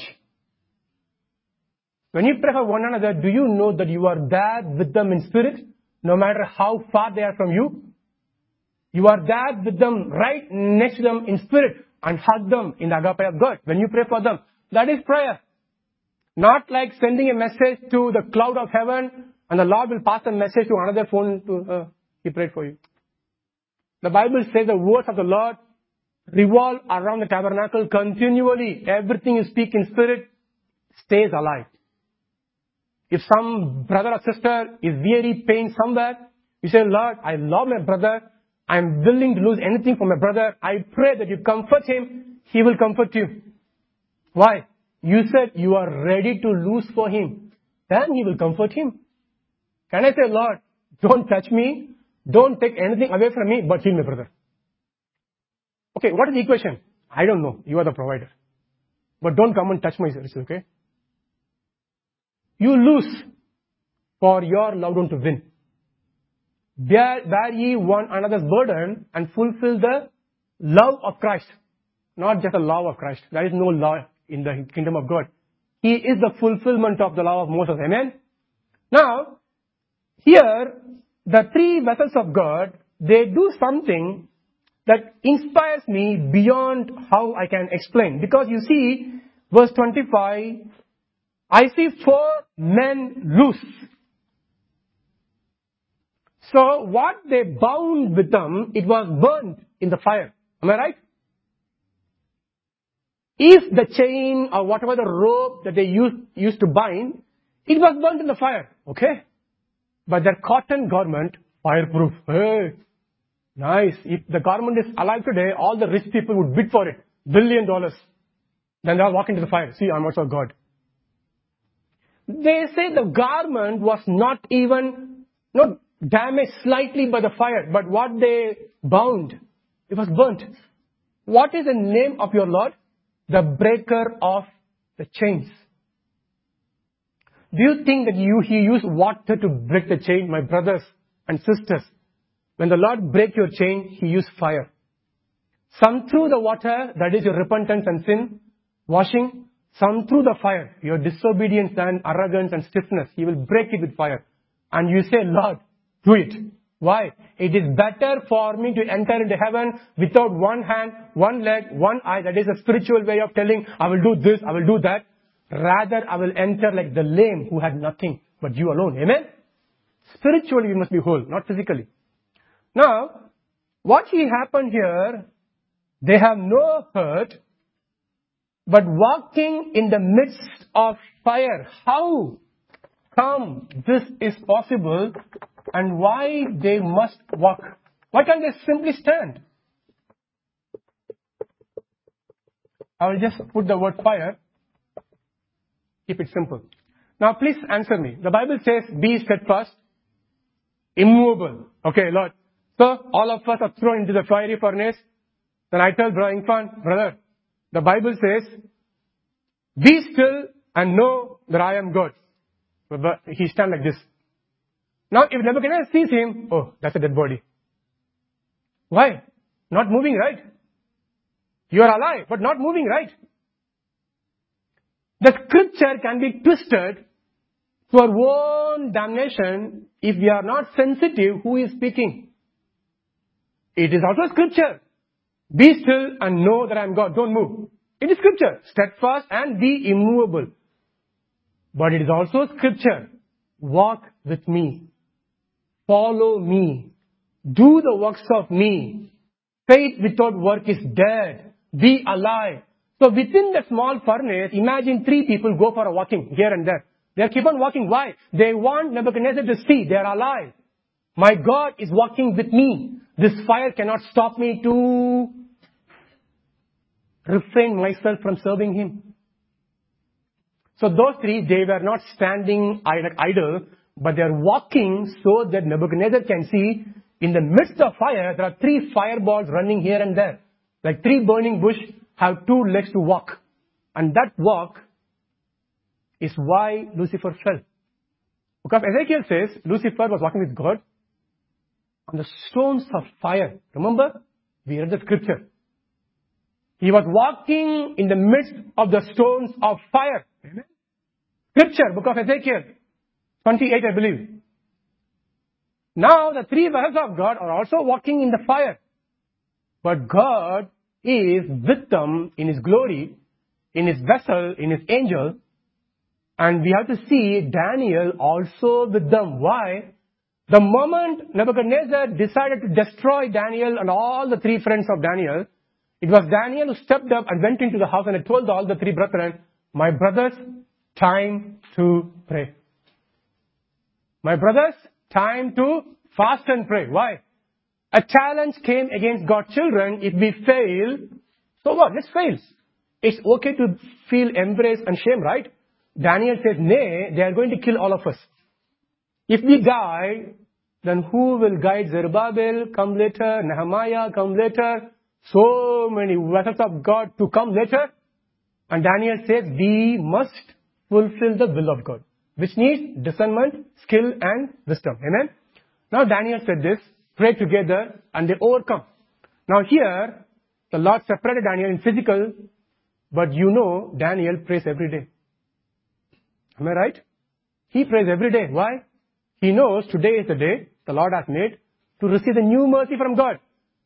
When you pray for one another, do you know that you are there with them in spirit, no matter how far they are from you? You are there with them, right next to them in spirit, and hug them in the agape of God. When you pray for them, that is prayer. Not like sending a message to the cloud of heaven, and the Lord will pass a message to another phone to, uh, He prayed for you. The Bible says the words of the Lord revolve around the tabernacle continually. Everything you speak in spirit stays alive. If some brother or sister is weary, pain somewhere, you say, Lord, I love my brother. I am willing to lose anything for my brother. I pray that you comfort him. He will comfort you. Why? You said you are ready to lose for him. Then he will comfort him. Can I say, Lord, don't touch me. Don't take anything away from me, but heal my brother. Okay, what is the equation? I don't know. You are the provider. But don't come and touch my service, okay? You lose for your loved one to win. Bear, bear ye one another's burden and fulfill the love of Christ. Not just the law of Christ. There is no law in the kingdom of God. He is the fulfillment of the law of Moses. Amen? Now, here, the three vessels of God, they do something that inspires me beyond how I can explain. Because you see, verse twenty-five, I see four men loose. So what they bound with them, it was burnt in the fire. Am I right? If the chain or whatever the rope that they used, used to bind, it was burnt in the fire. Okay? But their cotton garment, fireproof. Hey, nice. If the garment is alive today, all the rich people would bid for it. Billion dollars. Then they'll walk into the fire. See, I'm also God. They say the garment was not even, not damaged slightly by the fire, but what they bound, it was burnt. What is the name of your Lord? The breaker of the chains. Do you think that you, he used water to break the chain, my brothers and sisters? When the Lord break your chain, he used fire. Some through the water, that is your repentance and sin, washing. Some through the fire, your disobedience and arrogance and stiffness. He will break it with fire. And you say, Lord, do it. Why? It is better for me to enter into heaven without one hand, one leg, one eye. That is a spiritual way of telling, I will do this, I will do that. Rather, I will enter like the lame who had nothing but you alone. Amen? Spiritually, you must be whole, not physically. Now, what he happened here, they have no hurt, but walking in the midst of fire. How come this is possible and why they must walk? Why can't they simply stand? I will just put the word fire. Keep it simple. Now please answer me. The Bible says, be steadfast, immovable. Okay, Lord. So all of us are thrown into the fiery furnace. Then I tell Brother Infant, brother, the Bible says, be still and know that I am God. But he stands like this. Now if Nebuchadnezzar sees him, oh, that's a dead body. Why? Not moving, right? You are alive, but not moving, right? The scripture can be twisted to our own damnation if we are not sensitive who is speaking. It is also scripture. Be still and know that I am God. Don't move. It is scripture. Steadfast and be immovable. But it is also scripture. Walk with me. Follow me. Do the works of me. Faith without work is dead. Be alive. So within the small furnace, imagine three people go for a walking here and there. They keep on walking. Why? They want Nebuchadnezzar to see they are alive. My God is walking with me. This fire cannot stop me to refrain myself from serving him. So those three, they were not standing idle, but they are walking so that Nebuchadnezzar can see in the midst of fire, there are three fireballs running here and there. Like three burning bush have two legs to walk. And that walk is why Lucifer fell. Because Ezekiel says Lucifer was walking with God on the stones of fire. Remember? We read the scripture. He was walking in the midst of the stones of fire. Amen. Scripture, book of Ezekiel, twenty-eight, I believe. Now the three vessels of God are also walking in the fire. But God is with them in His glory, in His vessel, in His angel. And we have to see Daniel also with them. Why? The moment Nebuchadnezzar decided to destroy Daniel and all the three friends of Daniel, It was Daniel who stepped up and went into the house and told all the three brethren, my brothers, time to pray. My brothers, time to fast and pray. Why? A challenge came against God's children. If we fail, so what? Let's fail. It's okay to feel embarrassed and shame, right? Daniel says, nay, they are going to kill all of us. If we die, then who will guide Zerubbabel? Come later. Nehemiah, come later. So many vessels of God to come later. And Daniel says, we must fulfill the will of God, which needs discernment, skill, and wisdom. Amen? Now Daniel said this, pray together, and they overcome. Now here, the Lord separated Daniel in physical, but you know, Daniel prays every day. Am I right? He prays every day. Why? He knows today is the day the Lord has made to receive the new mercy from God.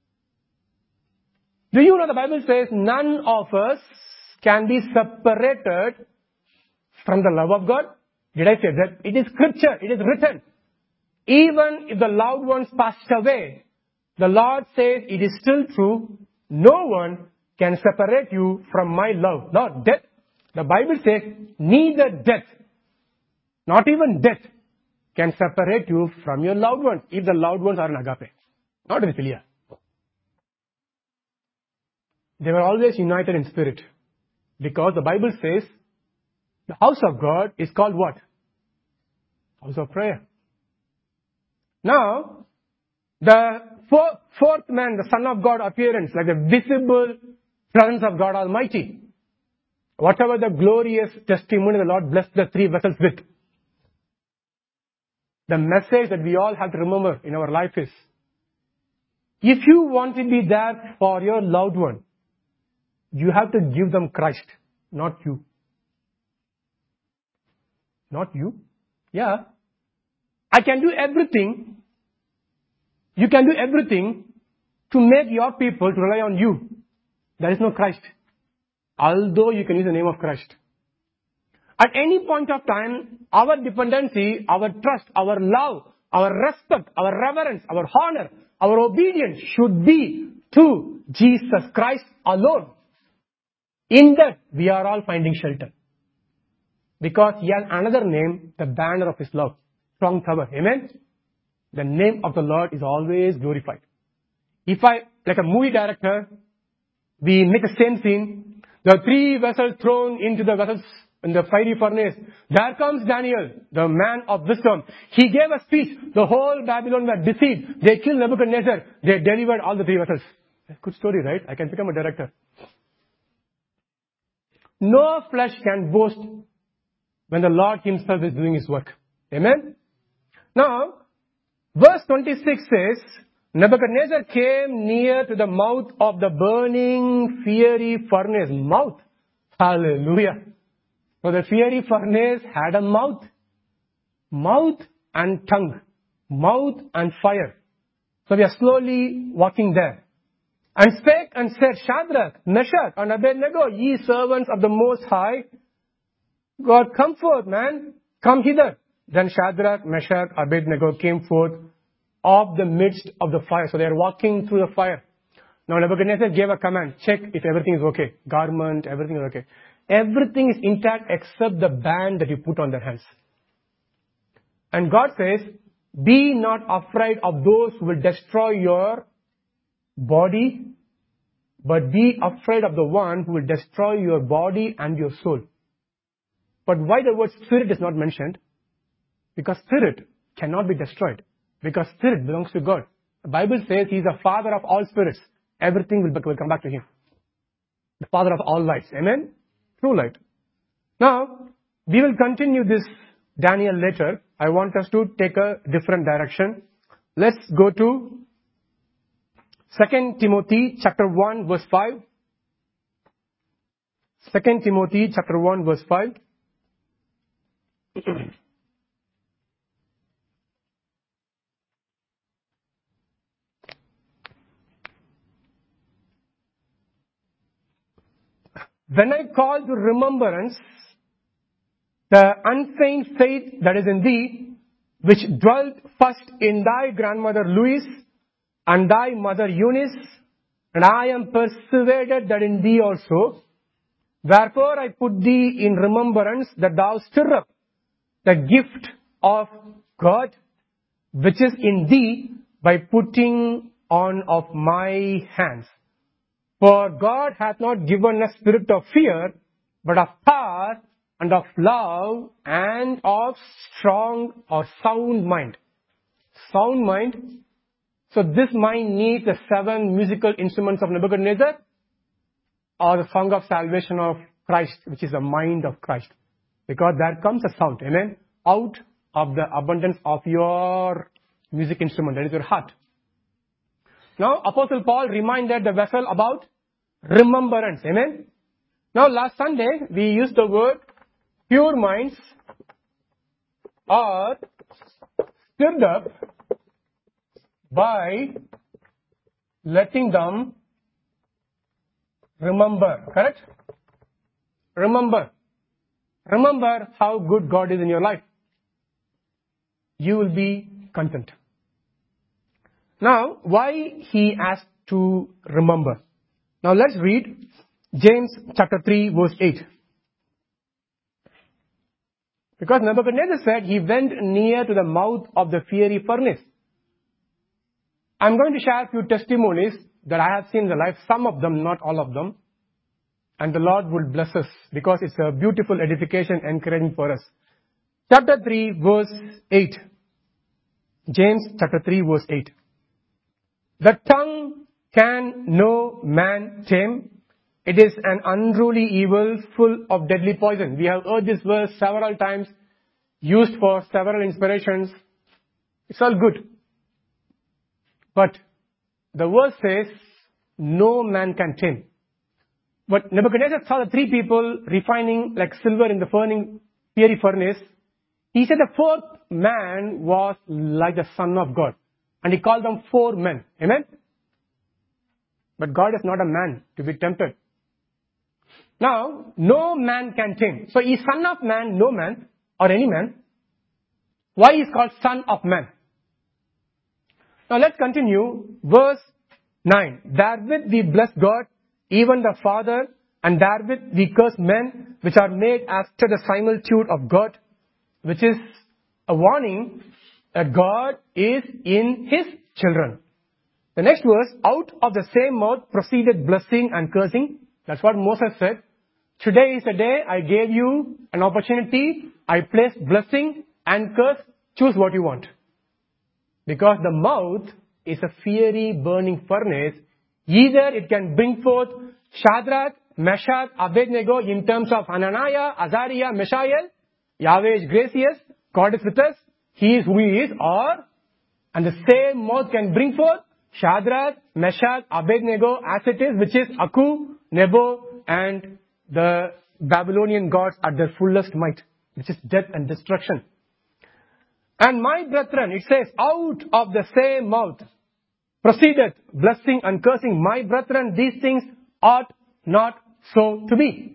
Do you know the Bible says none of us can be separated from the love of God? Did I say that? It is scripture. It is written. Even if the loved ones passed away, the Lord says it is still true. No one can separate you from my love. Not death. The Bible says neither death, not even death, can separate you from your loved ones if the loved ones are in agape, not in philia. They were always united in spirit because the Bible says the house of God is called what? House of prayer. Now, the four, fourth man, the Son of God appearance, like the visible presence of God Almighty. Whatever the glorious testimony the Lord blessed the three vessels with. The message that we all have to remember in our life is, if you want to be there for your loved one, you have to give them Christ, not you. Not you? Yeah. I can do everything. You can do everything to make your people to rely on you. There is no Christ. Although you can use the name of Christ. At any point of time, our dependency, our trust, our love, our respect, our reverence, our honor, our obedience should be to Jesus Christ alone. In that, we are all finding shelter. Because he has another name, the banner of his love. Strong tower. Amen? The name of the Lord is always glorified. If I, like a movie director, we make the same scene, the three vessels thrown into the vessels in the fiery furnace. There comes Daniel, the man of wisdom. He gave a speech. The whole Babylon were deceived. They killed Nebuchadnezzar. They delivered all the three vessels. Good story, right? I can become a director. No flesh can boast when the Lord himself is doing his work. Amen? Now, verse twenty-six says, Nebuchadnezzar came near to the mouth of the burning fiery furnace. Mouth. Hallelujah. So the fiery furnace had a mouth. Mouth and tongue. Mouth and fire. So we are slowly walking there. And spake and said, Shadrach, Meshach, and Abednego, ye servants of the Most High, God, come forth, man. Come hither. Then Shadrach, Meshach, Abednego came forth of the midst of the fire. So they are walking through the fire. Now Nebuchadnezzar gave a command. Check if everything is okay. Garment, everything is okay. Everything is intact except the band that you put on their hands. And God says, be not afraid of those who will destroy your body, but be afraid of the one who will destroy your body and your soul. But why the word spirit is not mentioned? Because spirit cannot be destroyed. Because spirit belongs to God. The Bible says he is the father of all spirits. Everything will, will come back to him. The father of all lights. Amen? True light. Now, we will continue this Daniel later. I want us to take a different direction. Let's go to Second Timothy chapter one verse five. Second Timothy chapter one verse five. When I call to remembrance the unfeigned faith that is in thee, which dwelt first in thy grandmother Louise and thy mother Eunice, And I am persuaded that in thee also. Wherefore I put thee in remembrance that thou stir up the gift of God which is in thee by putting on of my hands. For God hath not given a spirit of fear, but of power and of love and of strong or sound mind. Sound mind. So this mind needs the seven musical instruments of Nebuchadnezzar or the song of salvation of Christ, which is the mind of Christ. Because there comes a sound, amen, out of the abundance of your music instrument, that is your heart. Now, Apostle Paul reminded the vessel about remembrance, amen. Now, last Sunday, we used the word pure minds are stirred up by letting them remember, correct? Remember. Remember how good God is in your life. You will be content. Now, why he asked to remember? Now let's read James chapter three verse eight. Because Nebuchadnezzar said he went near to the mouth of the fiery furnace. I'm going to share a few testimonies that I have seen in the life, some of them, not all of them. And the Lord will bless us because it's a beautiful edification encouraging for us. Chapter three verse eight. James chapter three verse eight. The tongue can no man tame. It is an unruly evil full of deadly poison. We have heard this verse several times, used for several inspirations. It's all good. But the verse says, no man can tame. But Nebuchadnezzar saw the three people refining like silver in the burning fiery furnace. He said the fourth man was like the Son of God. And he called them four men. Amen? But God is not a man to be tempted. Now, no man can tame. So he's Son of Man, no man, or any man. Why is called Son of Man? Now let's continue. Verse nine. Therewith we bless God, even the Father, and therewith we curse men, which are made after the similitude of God, which is a warning that God is in His children. The next verse, out of the same mouth proceeded blessing and cursing. That's what Moses said. Today is the day I gave you an opportunity. I placed blessing and curse. Choose what you want. Because the mouth is a fiery burning furnace. Either it can bring forth Shadrach, Meshach, Abednego in terms of Hananiah, Azariah, Mishael. Yahweh is gracious. God is with us. He is who He is. Or, and the same mouth can bring forth Shadrach, Meshach, Abednego as it is, which is Aku, Nebo, and the Babylonian gods at their fullest might, which is death and destruction. And my brethren, it says, out of the same mouth proceeded blessing and cursing. My brethren, these things ought not so to be.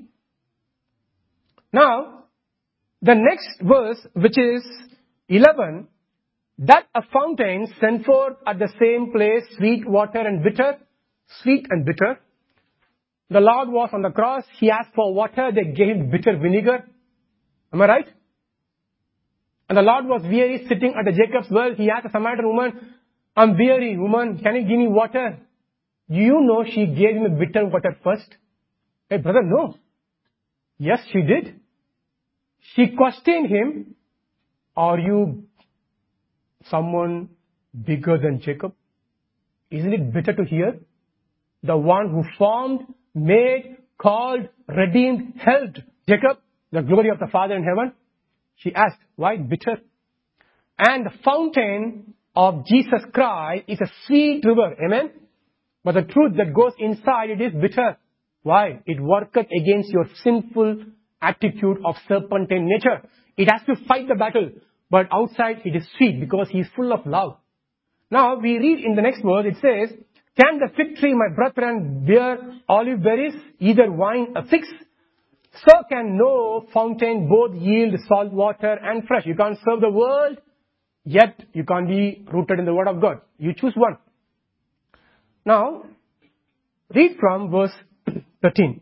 Now, the next verse, which is eleven, that a fountain sent forth at the same place sweet water and bitter, sweet and bitter. The Lord was on the cross. He asked for water. They gave him bitter vinegar. Am I right? And the Lord was weary sitting at the Jacob's well. He asked a Samaritan woman, I'm weary, woman. Can you give me water? Do you know she gave him a bitter water first? Hey, brother, no. Yes, she did. She questioned him. Are you someone bigger than Jacob? Isn't it bitter to hear? The one who formed, made, called, redeemed, helped Jacob, the glory of the Father in heaven. She asked, why bitter? And the fountain of Jesus Christ is a sweet river. Amen? But the truth that goes inside it is bitter. Why? It worketh against your sinful attitude of serpentine nature. It has to fight the battle. But outside it is sweet because He is full of love. Now we read in the next verse, it says, can the fig tree, my brethren, bear olive berries, either wine or figs? So can no fountain both yield salt water and fresh. You can't serve the world, yet you can't be rooted in the Word of God. You choose one. Now, Read from verse thirteen.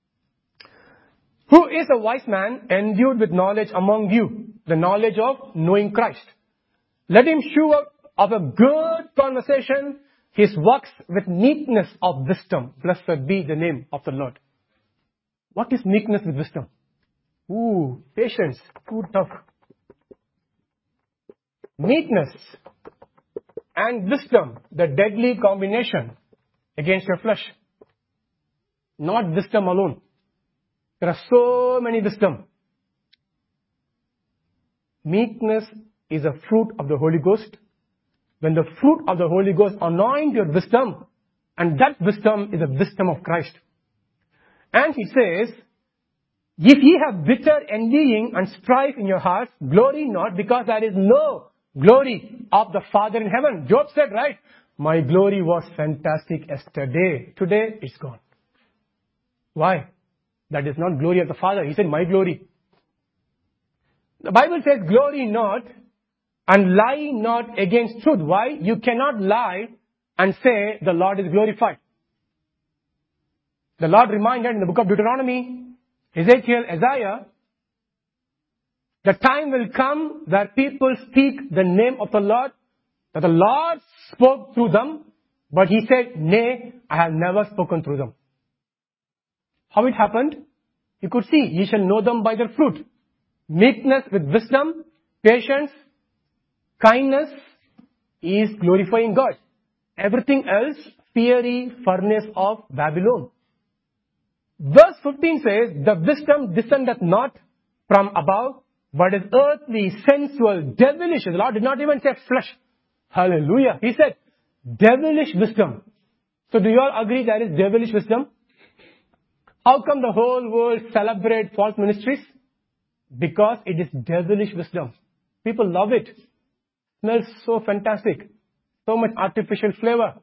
Who is a wise man endued with knowledge among you? The knowledge of knowing Christ. Let him shew out of a good conversation his works with meekness of wisdom. Blessed be the name of the Lord. What is meekness with wisdom? Ooh, patience. Too tough. Meekness and wisdom, the deadly combination against your flesh. Not wisdom alone. There are so many wisdom. Meekness is a fruit of the Holy Ghost. When the fruit of the Holy Ghost anoint your wisdom, and that wisdom is the wisdom of Christ. And he says, if ye have bitter envying and strife in your hearts, glory not, because there is no glory of the Father in heaven. Job said, right, my glory was fantastic yesterday. Today it's gone. Why? That is not glory of the Father. He said, my glory. The Bible says, glory not and lie not against truth. Why? You cannot lie and say the Lord is glorified. The Lord reminded in the book of Deuteronomy, Ezekiel, Isaiah, the time will come where people speak the name of the Lord, that the Lord spoke through them, but he said, nay, I have never spoken through them. How it happened? You could see, ye shall know them by their fruit. Meekness with wisdom, patience, kindness is glorifying God. Everything else, fiery furnace of Babylon. Verse fifteen says, the wisdom descendeth not from above, but is earthly, sensual, devilish. The Lord did not even say flesh. Hallelujah. He said, devilish wisdom. So do you all agree there is devilish wisdom? How come the whole world celebrate false ministries? Because it is devilish wisdom. People love it. Smells so fantastic. So much artificial flavor.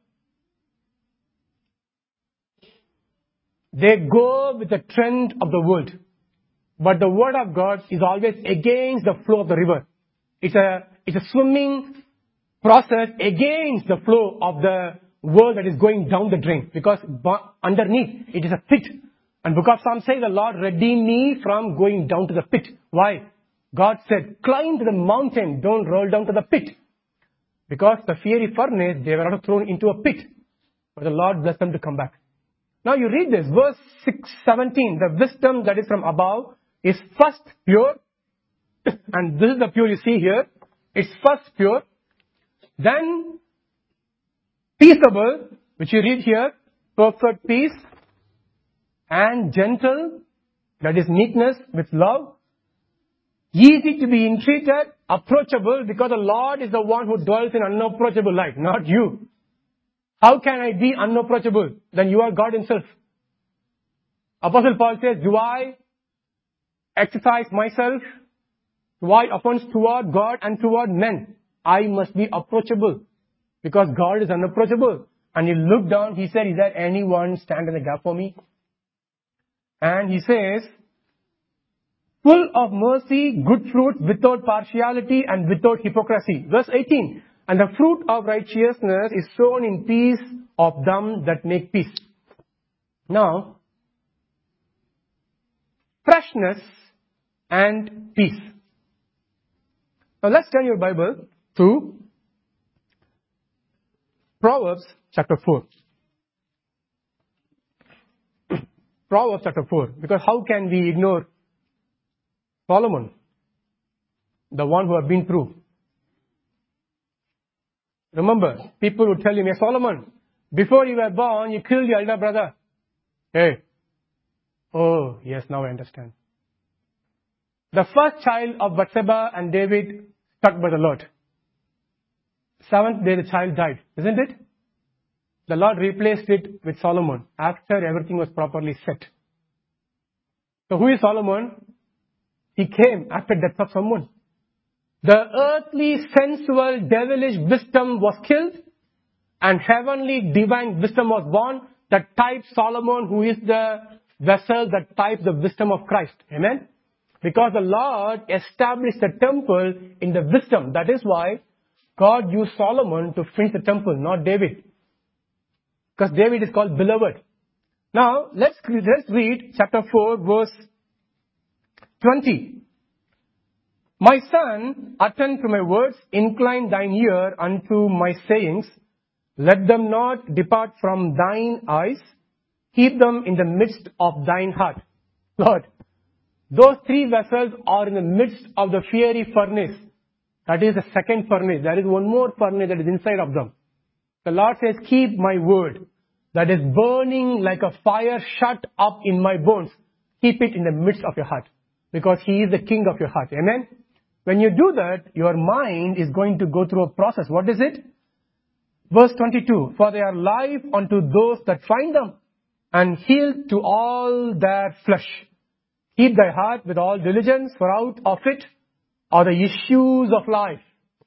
They go with the trend of the world. But the word of God is always against the flow of the river. It's a, it's a swimming process against the flow of the world that is going down the drain. Because underneath it is a pit. And book of Psalms says, the Lord redeemed me from going down to the pit. Why? God said, climb to the mountain, don't roll down to the pit. Because the fiery furnace, they were not thrown into a pit. But the Lord blessed them to come back. Now you read this, verse six seventeen, the wisdom that is from above is first pure, and this is the pure you see here. It's first pure, then peaceable, which you read here, perfect peace, and gentle, that is meekness with love, easy to be entreated, approachable, because the Lord is the one who dwells in unapproachable light, not you. How can I be unapproachable? Then you are God himself. Apostle Paul says, do I exercise myself? Do I offense toward God and toward men? I must be approachable. Because God is unapproachable. And he looked down, he said, is there anyone stand in the gap for me? And he says, full of mercy, good fruit, without partiality and without hypocrisy. Verse eighteen. And the fruit of righteousness is sown in peace of them that make peace. Now, freshness and peace. Now let's turn your Bible to Proverbs chapter four. Proverbs chapter four. Because how can we ignore Solomon, the one who have been through? Remember, people would tell you, hey, Solomon, before you were born, you killed your elder brother. Hey. Oh, yes, now I understand. The first child of Bathsheba and David struck by the Lord. Seventh day the child died, isn't it? The Lord replaced it with Solomon after everything was properly set. So who is Solomon? He came after death of someone. The earthly, sensual, devilish wisdom was killed, and heavenly, divine wisdom was born that types Solomon, who is the vessel that types the wisdom of Christ. Amen? Because the Lord established the temple in the wisdom. That is why God used Solomon to finish the temple, not David. Because David is called beloved. Now, let's, let's read chapter four, verse twenty. My son, attend to my words, incline thine ear unto my sayings. Let them not depart from thine eyes. Keep them in the midst of thine heart. Lord, those three vessels are in the midst of the fiery furnace. That is the second furnace. There is one more furnace that is inside of them. The Lord says, keep my word that is burning like a fire shut up in my bones. Keep it in the midst of your heart, because He is the King of your heart. Amen? When you do that, your mind is going to go through a process. What is it? Verse twenty-two, for they are life unto those that find them, and health to all their flesh. Keep thy heart with all diligence, for out of it are the issues of life.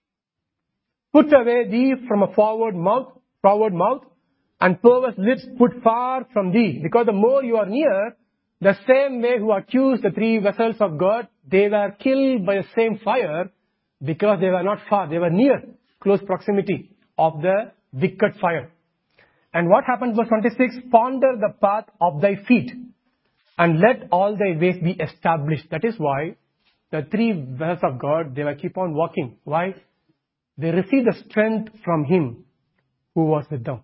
Put away thee from a forward mouth, forward mouth, and perverse lips put far from thee. Because the more you are near, the same way who accused the three vessels of God, they were killed by the same fire, because they were not far, they were near, close proximity of the wicked fire. And what happened, verse twenty-six, ponder the path of thy feet, and let all thy ways be established. That is why the three vessels of God, they will keep on walking. Why? They receive the strength from Him who was with them.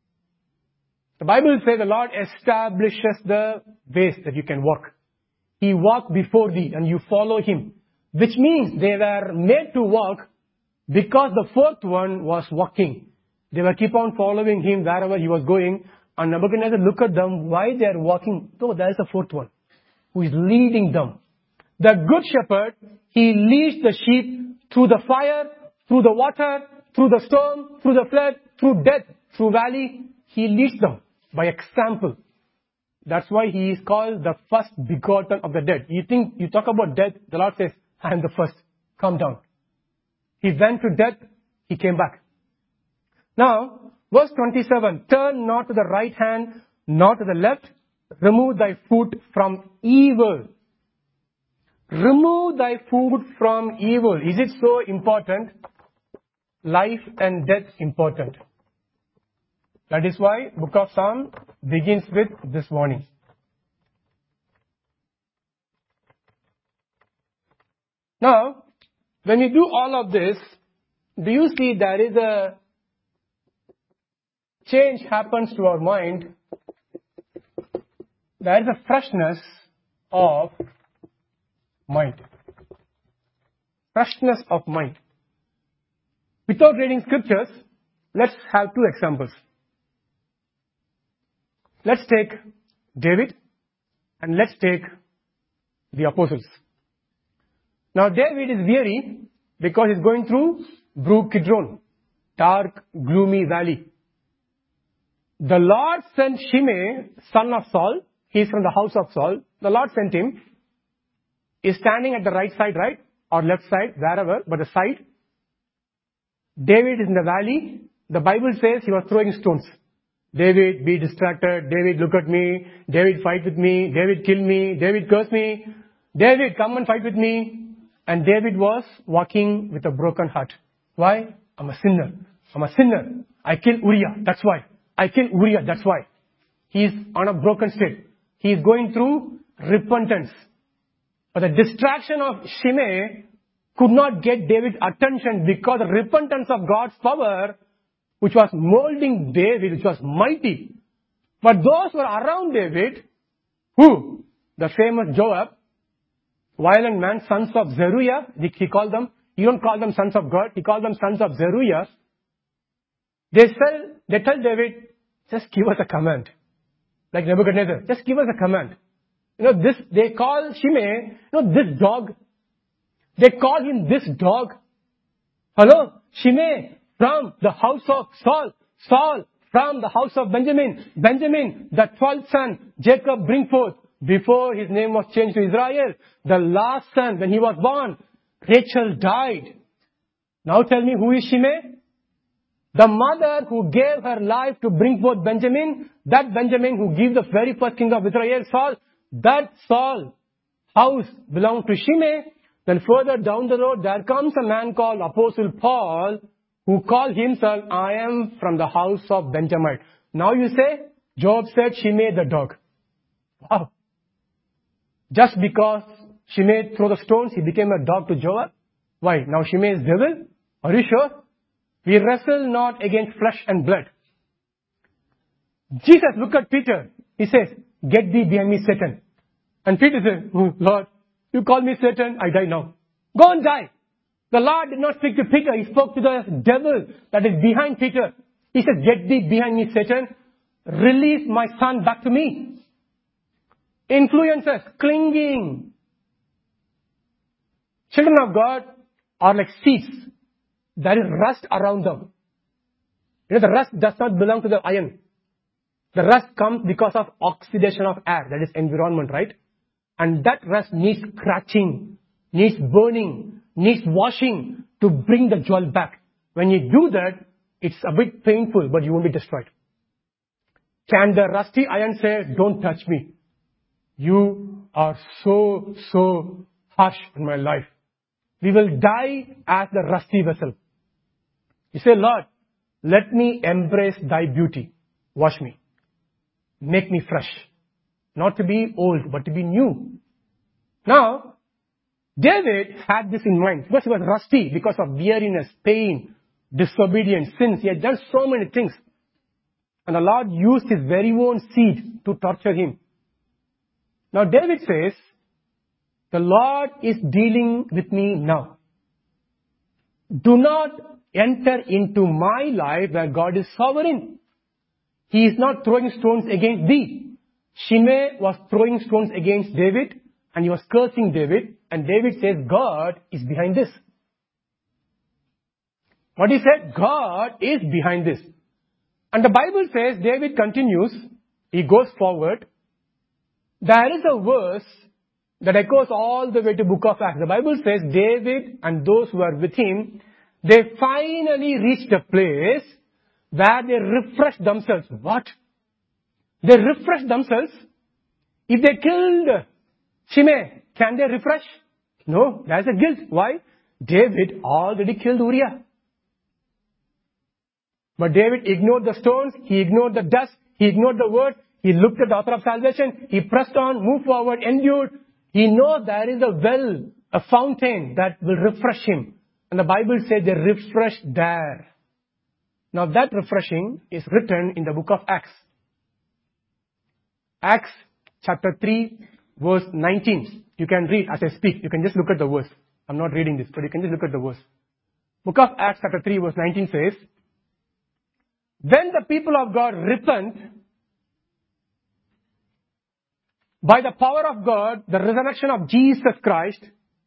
The Bible says the Lord establishes the ways that you can walk. He walked before thee and you follow Him. Which means they were made to walk because the fourth one was walking. They will keep on following Him wherever He was going. And Nebuchadnezzar look at them, why they are walking? No, there is a fourth one who is leading them. The good shepherd, he leads the sheep through the fire, through the water, through the storm, through the flood, through death, through valley. He leads them by example. That's why He is called the first begotten of the dead. You think, you talk about death, the Lord says, I am the first. Calm down. He went to death, He came back. Now, verse twenty-seven, turn not to the right hand, nor to the left. Remove thy foot from evil. Remove thy foot from evil. Is it so important? Life and death important. That is why book of Psalm begins with this warning. Now, when we do all of this, do you see there is a change happens to our mind? There is a freshness of mind. Freshness of mind. Without reading scriptures, let's have two examples. Let's take David and let's take the apostles. Now David is weary because he's going through Brook Kidron, dark, gloomy valley. The Lord sent Shimei, son of Saul. He's from the house of Saul. The Lord sent him. He's standing at the right side, right? Or left side, wherever, but the side. David is in the valley. The Bible says he was throwing stones. David, be distracted. David, look at me. David, fight with me. David, kill me. David, curse me. David, come and fight with me. And David was walking with a broken heart. Why? I'm a sinner. I'm a sinner. I killed Uriah. That's why. I killed Uriah. That's why. He is on a broken state. He is going through repentance. But the distraction of Shimei could not get David's attention because the repentance of God's power, which was molding David, which was mighty. But those who were around David, who? The famous Joab, violent man, sons of Zeruiah, he called them. He don't call them sons of God, he called them sons of Zeruiah. They tell, they tell David, just give us a command. Like Nebuchadnezzar, just give us a command. You know, this, they call Shimei, you know, this dog. They call him this dog. Hello, Shimei from the house of Saul. Saul from the house of Benjamin. Benjamin, the twelfth son, Jacob bring forth. Before his name was changed to Israel, the last son, when he was born, Rachel died. Now tell me, who is Shimei? The mother who gave her life to bring forth Benjamin, that Benjamin who gave the very first king of Israel, Saul, that Saul house belonged to Shimei. Then further down the road, there comes a man called Apostle Paul, who called himself, I am from the house of Benjamin. Now you say, Job said she made the dog. Wow. Just because she made throw the stones, he became a dog to Joab? Why? Now she made devil? Are you sure? We wrestle not against flesh and blood. Jesus looked at Peter. He says, get thee behind me, Satan. And Peter said, oh, Lord, you call me Satan, I die now. Go and die. The Lord did not speak to Peter. He spoke to the devil that is behind Peter. He said, get thee behind me, Satan. Release my son back to me. Influences, clinging. Children of God are like seeds. There is rust around them. You know, the rust does not belong to the iron. The rust comes because of oxidation of air. That is environment, right? And that rust needs scratching, needs burning, needs washing to bring the jewel back. When you do that, it's a bit painful, but you won't be destroyed. Can the rusty iron say, don't touch me? You are so, so harsh in my life. We will die as the rusty vessel. You say, Lord, let me embrace thy beauty. Wash me. Make me fresh. Not to be old, but to be new. Now, David had this in mind. Because he was rusty, because of weariness, pain, disobedience, sins. He had done so many things. And the Lord used his very own seed to torture him. Now David says, the Lord is dealing with me now. Do not enter into my life where God is sovereign. He is not throwing stones against thee. Shimei was throwing stones against David and he was cursing David. And David says, God is behind this. What he said? God is behind this. And the Bible says, David continues, he goes forward. There is a verse that echoes all the way to book of Acts. The Bible says David and those who are with him, they finally reached a place where they refreshed themselves. What? They refreshed themselves. If they killed Shimei, can they refresh? No, there's a guilt. Why? David already killed Uriah. But David ignored the stones, he ignored the dust, he ignored the word, he looked at the author of salvation, he pressed on, moved forward, endured. He knows there is a well, a fountain that will refresh him. And the Bible says they refreshed there. Now that refreshing is written in the book of Acts. Acts chapter three, verse nineteen. You can read as I speak. You can just look at the verse. I'm not reading this, but you can just look at the verse. Book of Acts chapter three, verse nineteen says, when the people of God repent, by the power of God, the resurrection of Jesus Christ,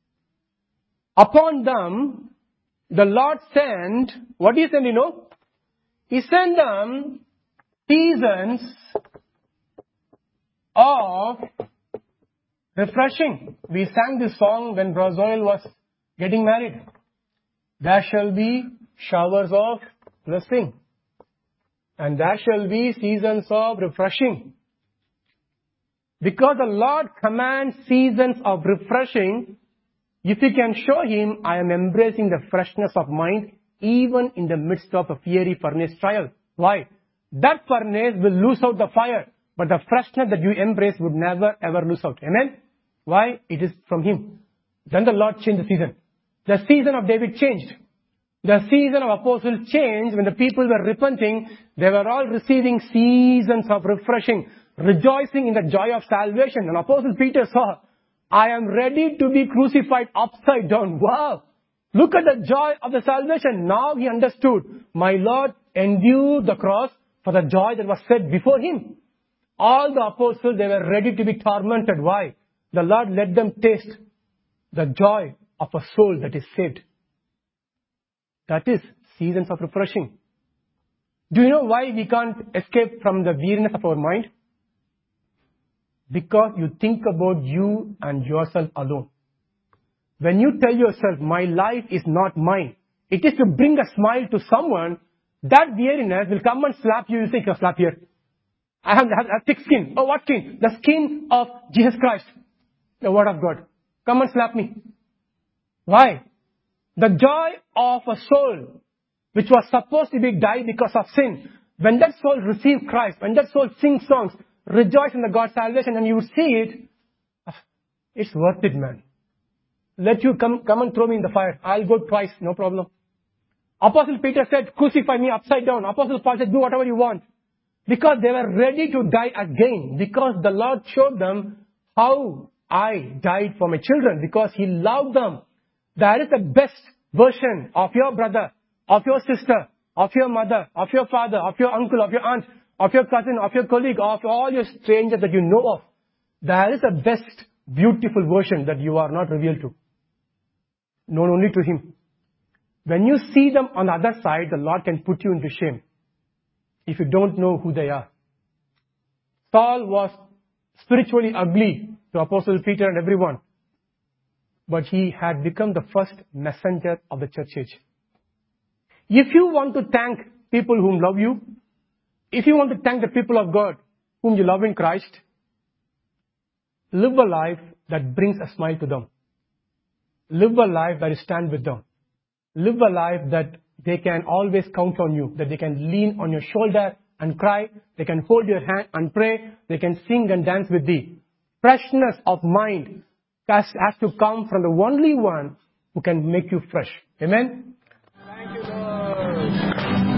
upon them, the Lord sent, what He sent, you know? He sent them seasons of refreshing. We sang this song when Brazoil was getting married. There shall be showers of blessing. And there shall be seasons of refreshing. Because the Lord commands seasons of refreshing, if you can show Him, I am embracing the freshness of mind, even in the midst of a fiery furnace trial. Why? That furnace will lose out the fire, but the freshness that you embrace would never ever lose out. Amen? Why? It is from Him. Then the Lord changed the season. The season of David changed. The season of apostles changed when the people were repenting. They were all receiving seasons of refreshing, rejoicing in the joy of salvation. And Apostle Peter saw, I am ready to be crucified upside down. Wow! Look at the joy of the salvation. Now he understood. My Lord endured the cross for the joy that was set before Him. All the apostles, they were ready to be tormented. Why? The Lord let them taste the joy of a soul that is saved. That is seasons of refreshing. Do you know why we can't escape from the weariness of our mind? Because you think about you and yourself alone. When you tell yourself, my life is not mine, it is to bring a smile to someone, that weariness will come and slap you. You say, slap here. I have, I have thick skin. Oh, what skin? The skin of Jesus Christ. The Word of God. Come and slap me. Why? The joy of a soul which was supposed to be died because of sin when that soul receives Christ, when that soul sings songs, rejoice in the God's salvation, and you see it, it's worth it, man. Let you come, come and throw me in the fire. I'll go twice, no problem. Apostle Peter said, crucify me upside down. Apostle Paul said, do whatever you want. Because they were ready to die again. Because the Lord showed them how I died for my children. Because He loved them. That is the best version of your brother, of your sister, of your mother, of your father, of your uncle, of your aunt, of your cousin, of your colleague, of all your strangers that you know of. That is the best, beautiful version that you are not revealed to. Known only to Him. When you see them on the other side, the Lord can put you into shame. If you don't know who they are. Saul was spiritually ugly to Apostle Peter and everyone. But he had become the first messenger of the church age. If you want to thank people whom love you, if you want to thank the people of God whom you love in Christ, live a life that brings a smile to them. Live a life that you stand with them. Live a life that they can always count on you, that they can lean on your shoulder and cry, they can hold your hand and pray, they can sing and dance with thee. Freshness of mind has, has to come from the only one who can make you fresh. Amen? Thank you, Lord.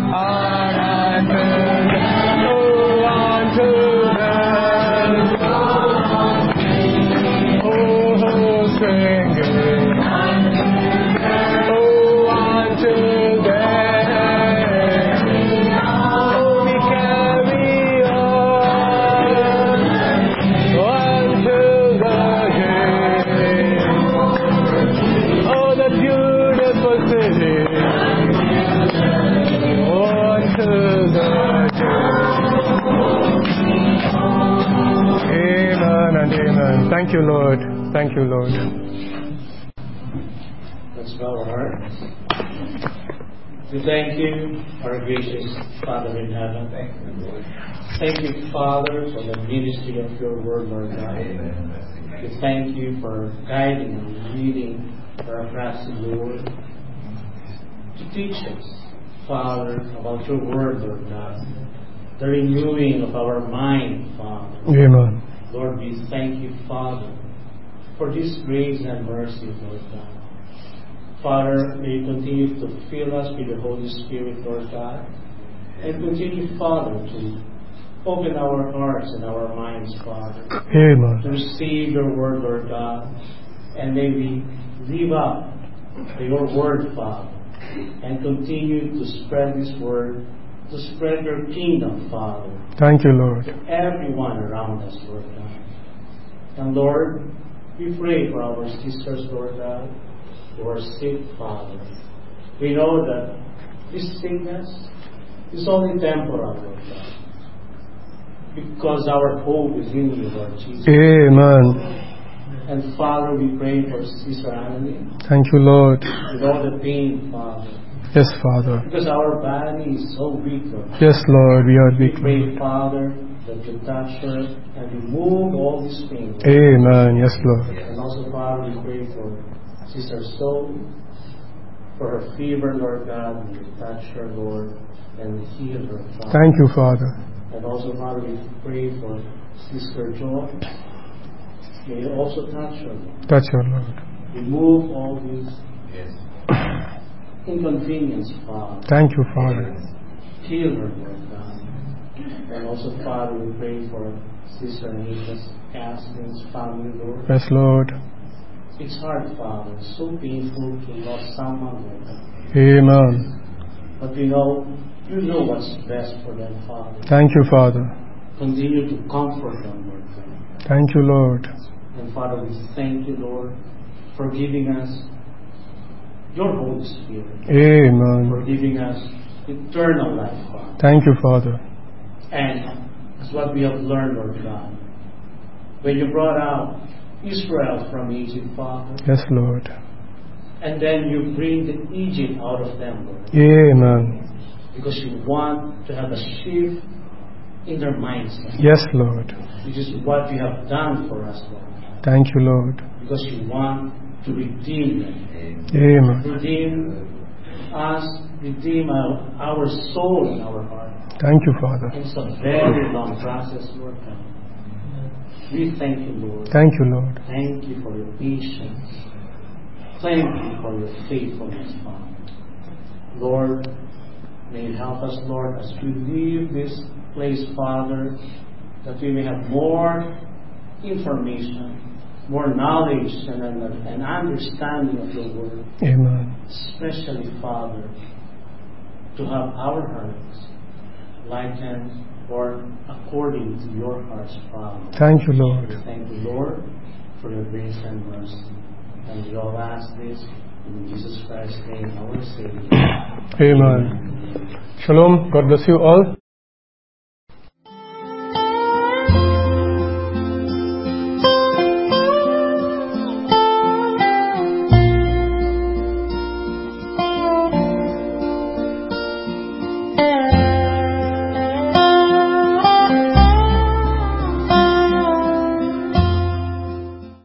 Thank you, Lord. Thank you, Lord. Let's bow our hearts. We thank you, our gracious Father in heaven. Thank you, Lord. Thank you, Father, for the ministry of your word, Lord God. We thank you for guiding and leading our crafty Lord to teach us, Father, about your word, Lord God. The renewing of our mind, Father. Amen. Lord, we thank you, Father, for this grace and mercy, Lord God. Father, may you continue to fill us with the Holy Spirit, Lord God, and continue, Father, to open our hearts and our minds, Father, Amen. to receive your word, Lord God, and may we live up to your word, Father, and continue to spread this word, to spread your kingdom, Father. Thank you, Lord. To everyone around us, Lord God. And Lord, we pray for our sisters, Lord God, who are sick, Father. We know that this sickness is only temporal, Lord God, because our hope is in you, Lord Jesus. Amen. And Father, we pray for Sister Annalie. Thank you, Lord. With all the pain, Father. Yes, Father. Because our body is so weak, Lord. Yes, Lord, we are weak. We pray, Father, that you touch her and remove all this pain. Lord. Amen. Yes, Lord. And also, Father, we pray for Sister Soul, for her fever, Lord God. You touch her, Lord, and heal her, Father. Thank you, Father. And also, Father, we pray for Sister Joy. May you also touch her, Lord. Touch her, Lord. Remove all these inconvenience, Father. Thank you, Father. Heal her, Lord God. And also, Father, we pray for Sister Anita's Catherine's family, Lord. Yes, Lord. It's hard, Father. It's so painful to lose someone, Lord God. Amen. But we know, you know what's best for them, Father. Thank you, Father. Continue to comfort them, Lord God. Thank you, Lord. And Father, we thank you, Lord, for giving us your Holy Spirit. Amen. For giving us eternal life, Father. Thank you, Father. And it's what we have learned, Lord God. When you brought out Israel from Egypt, Father. Yes, Lord. And then you bring the Egypt out of them, Lord. Amen. Because you want to have a shift in their mindset. Yes, Lord. Which is what you have done for us, Lord. Thank you, Lord. Because you want to redeem them. Amen. Redeem us, redeem our, our soul and our heart. Thank you, Father. It's a very long process, Lord God. We thank you, Lord. Thank you, Lord. Thank you for your patience. Thank you for your faithfulness, Father. Lord, may you help us, Lord, as we leave this place, Father, that we may have more information, more knowledge, and, and understanding of your word. Amen. Especially, Father, to have our hearts likened or according to your heart's Father. Thank you, Lord. Thank you, Lord, for your grace and mercy. And we all ask this in Jesus Christ's name, our Savior. Amen. Shalom. God bless you all.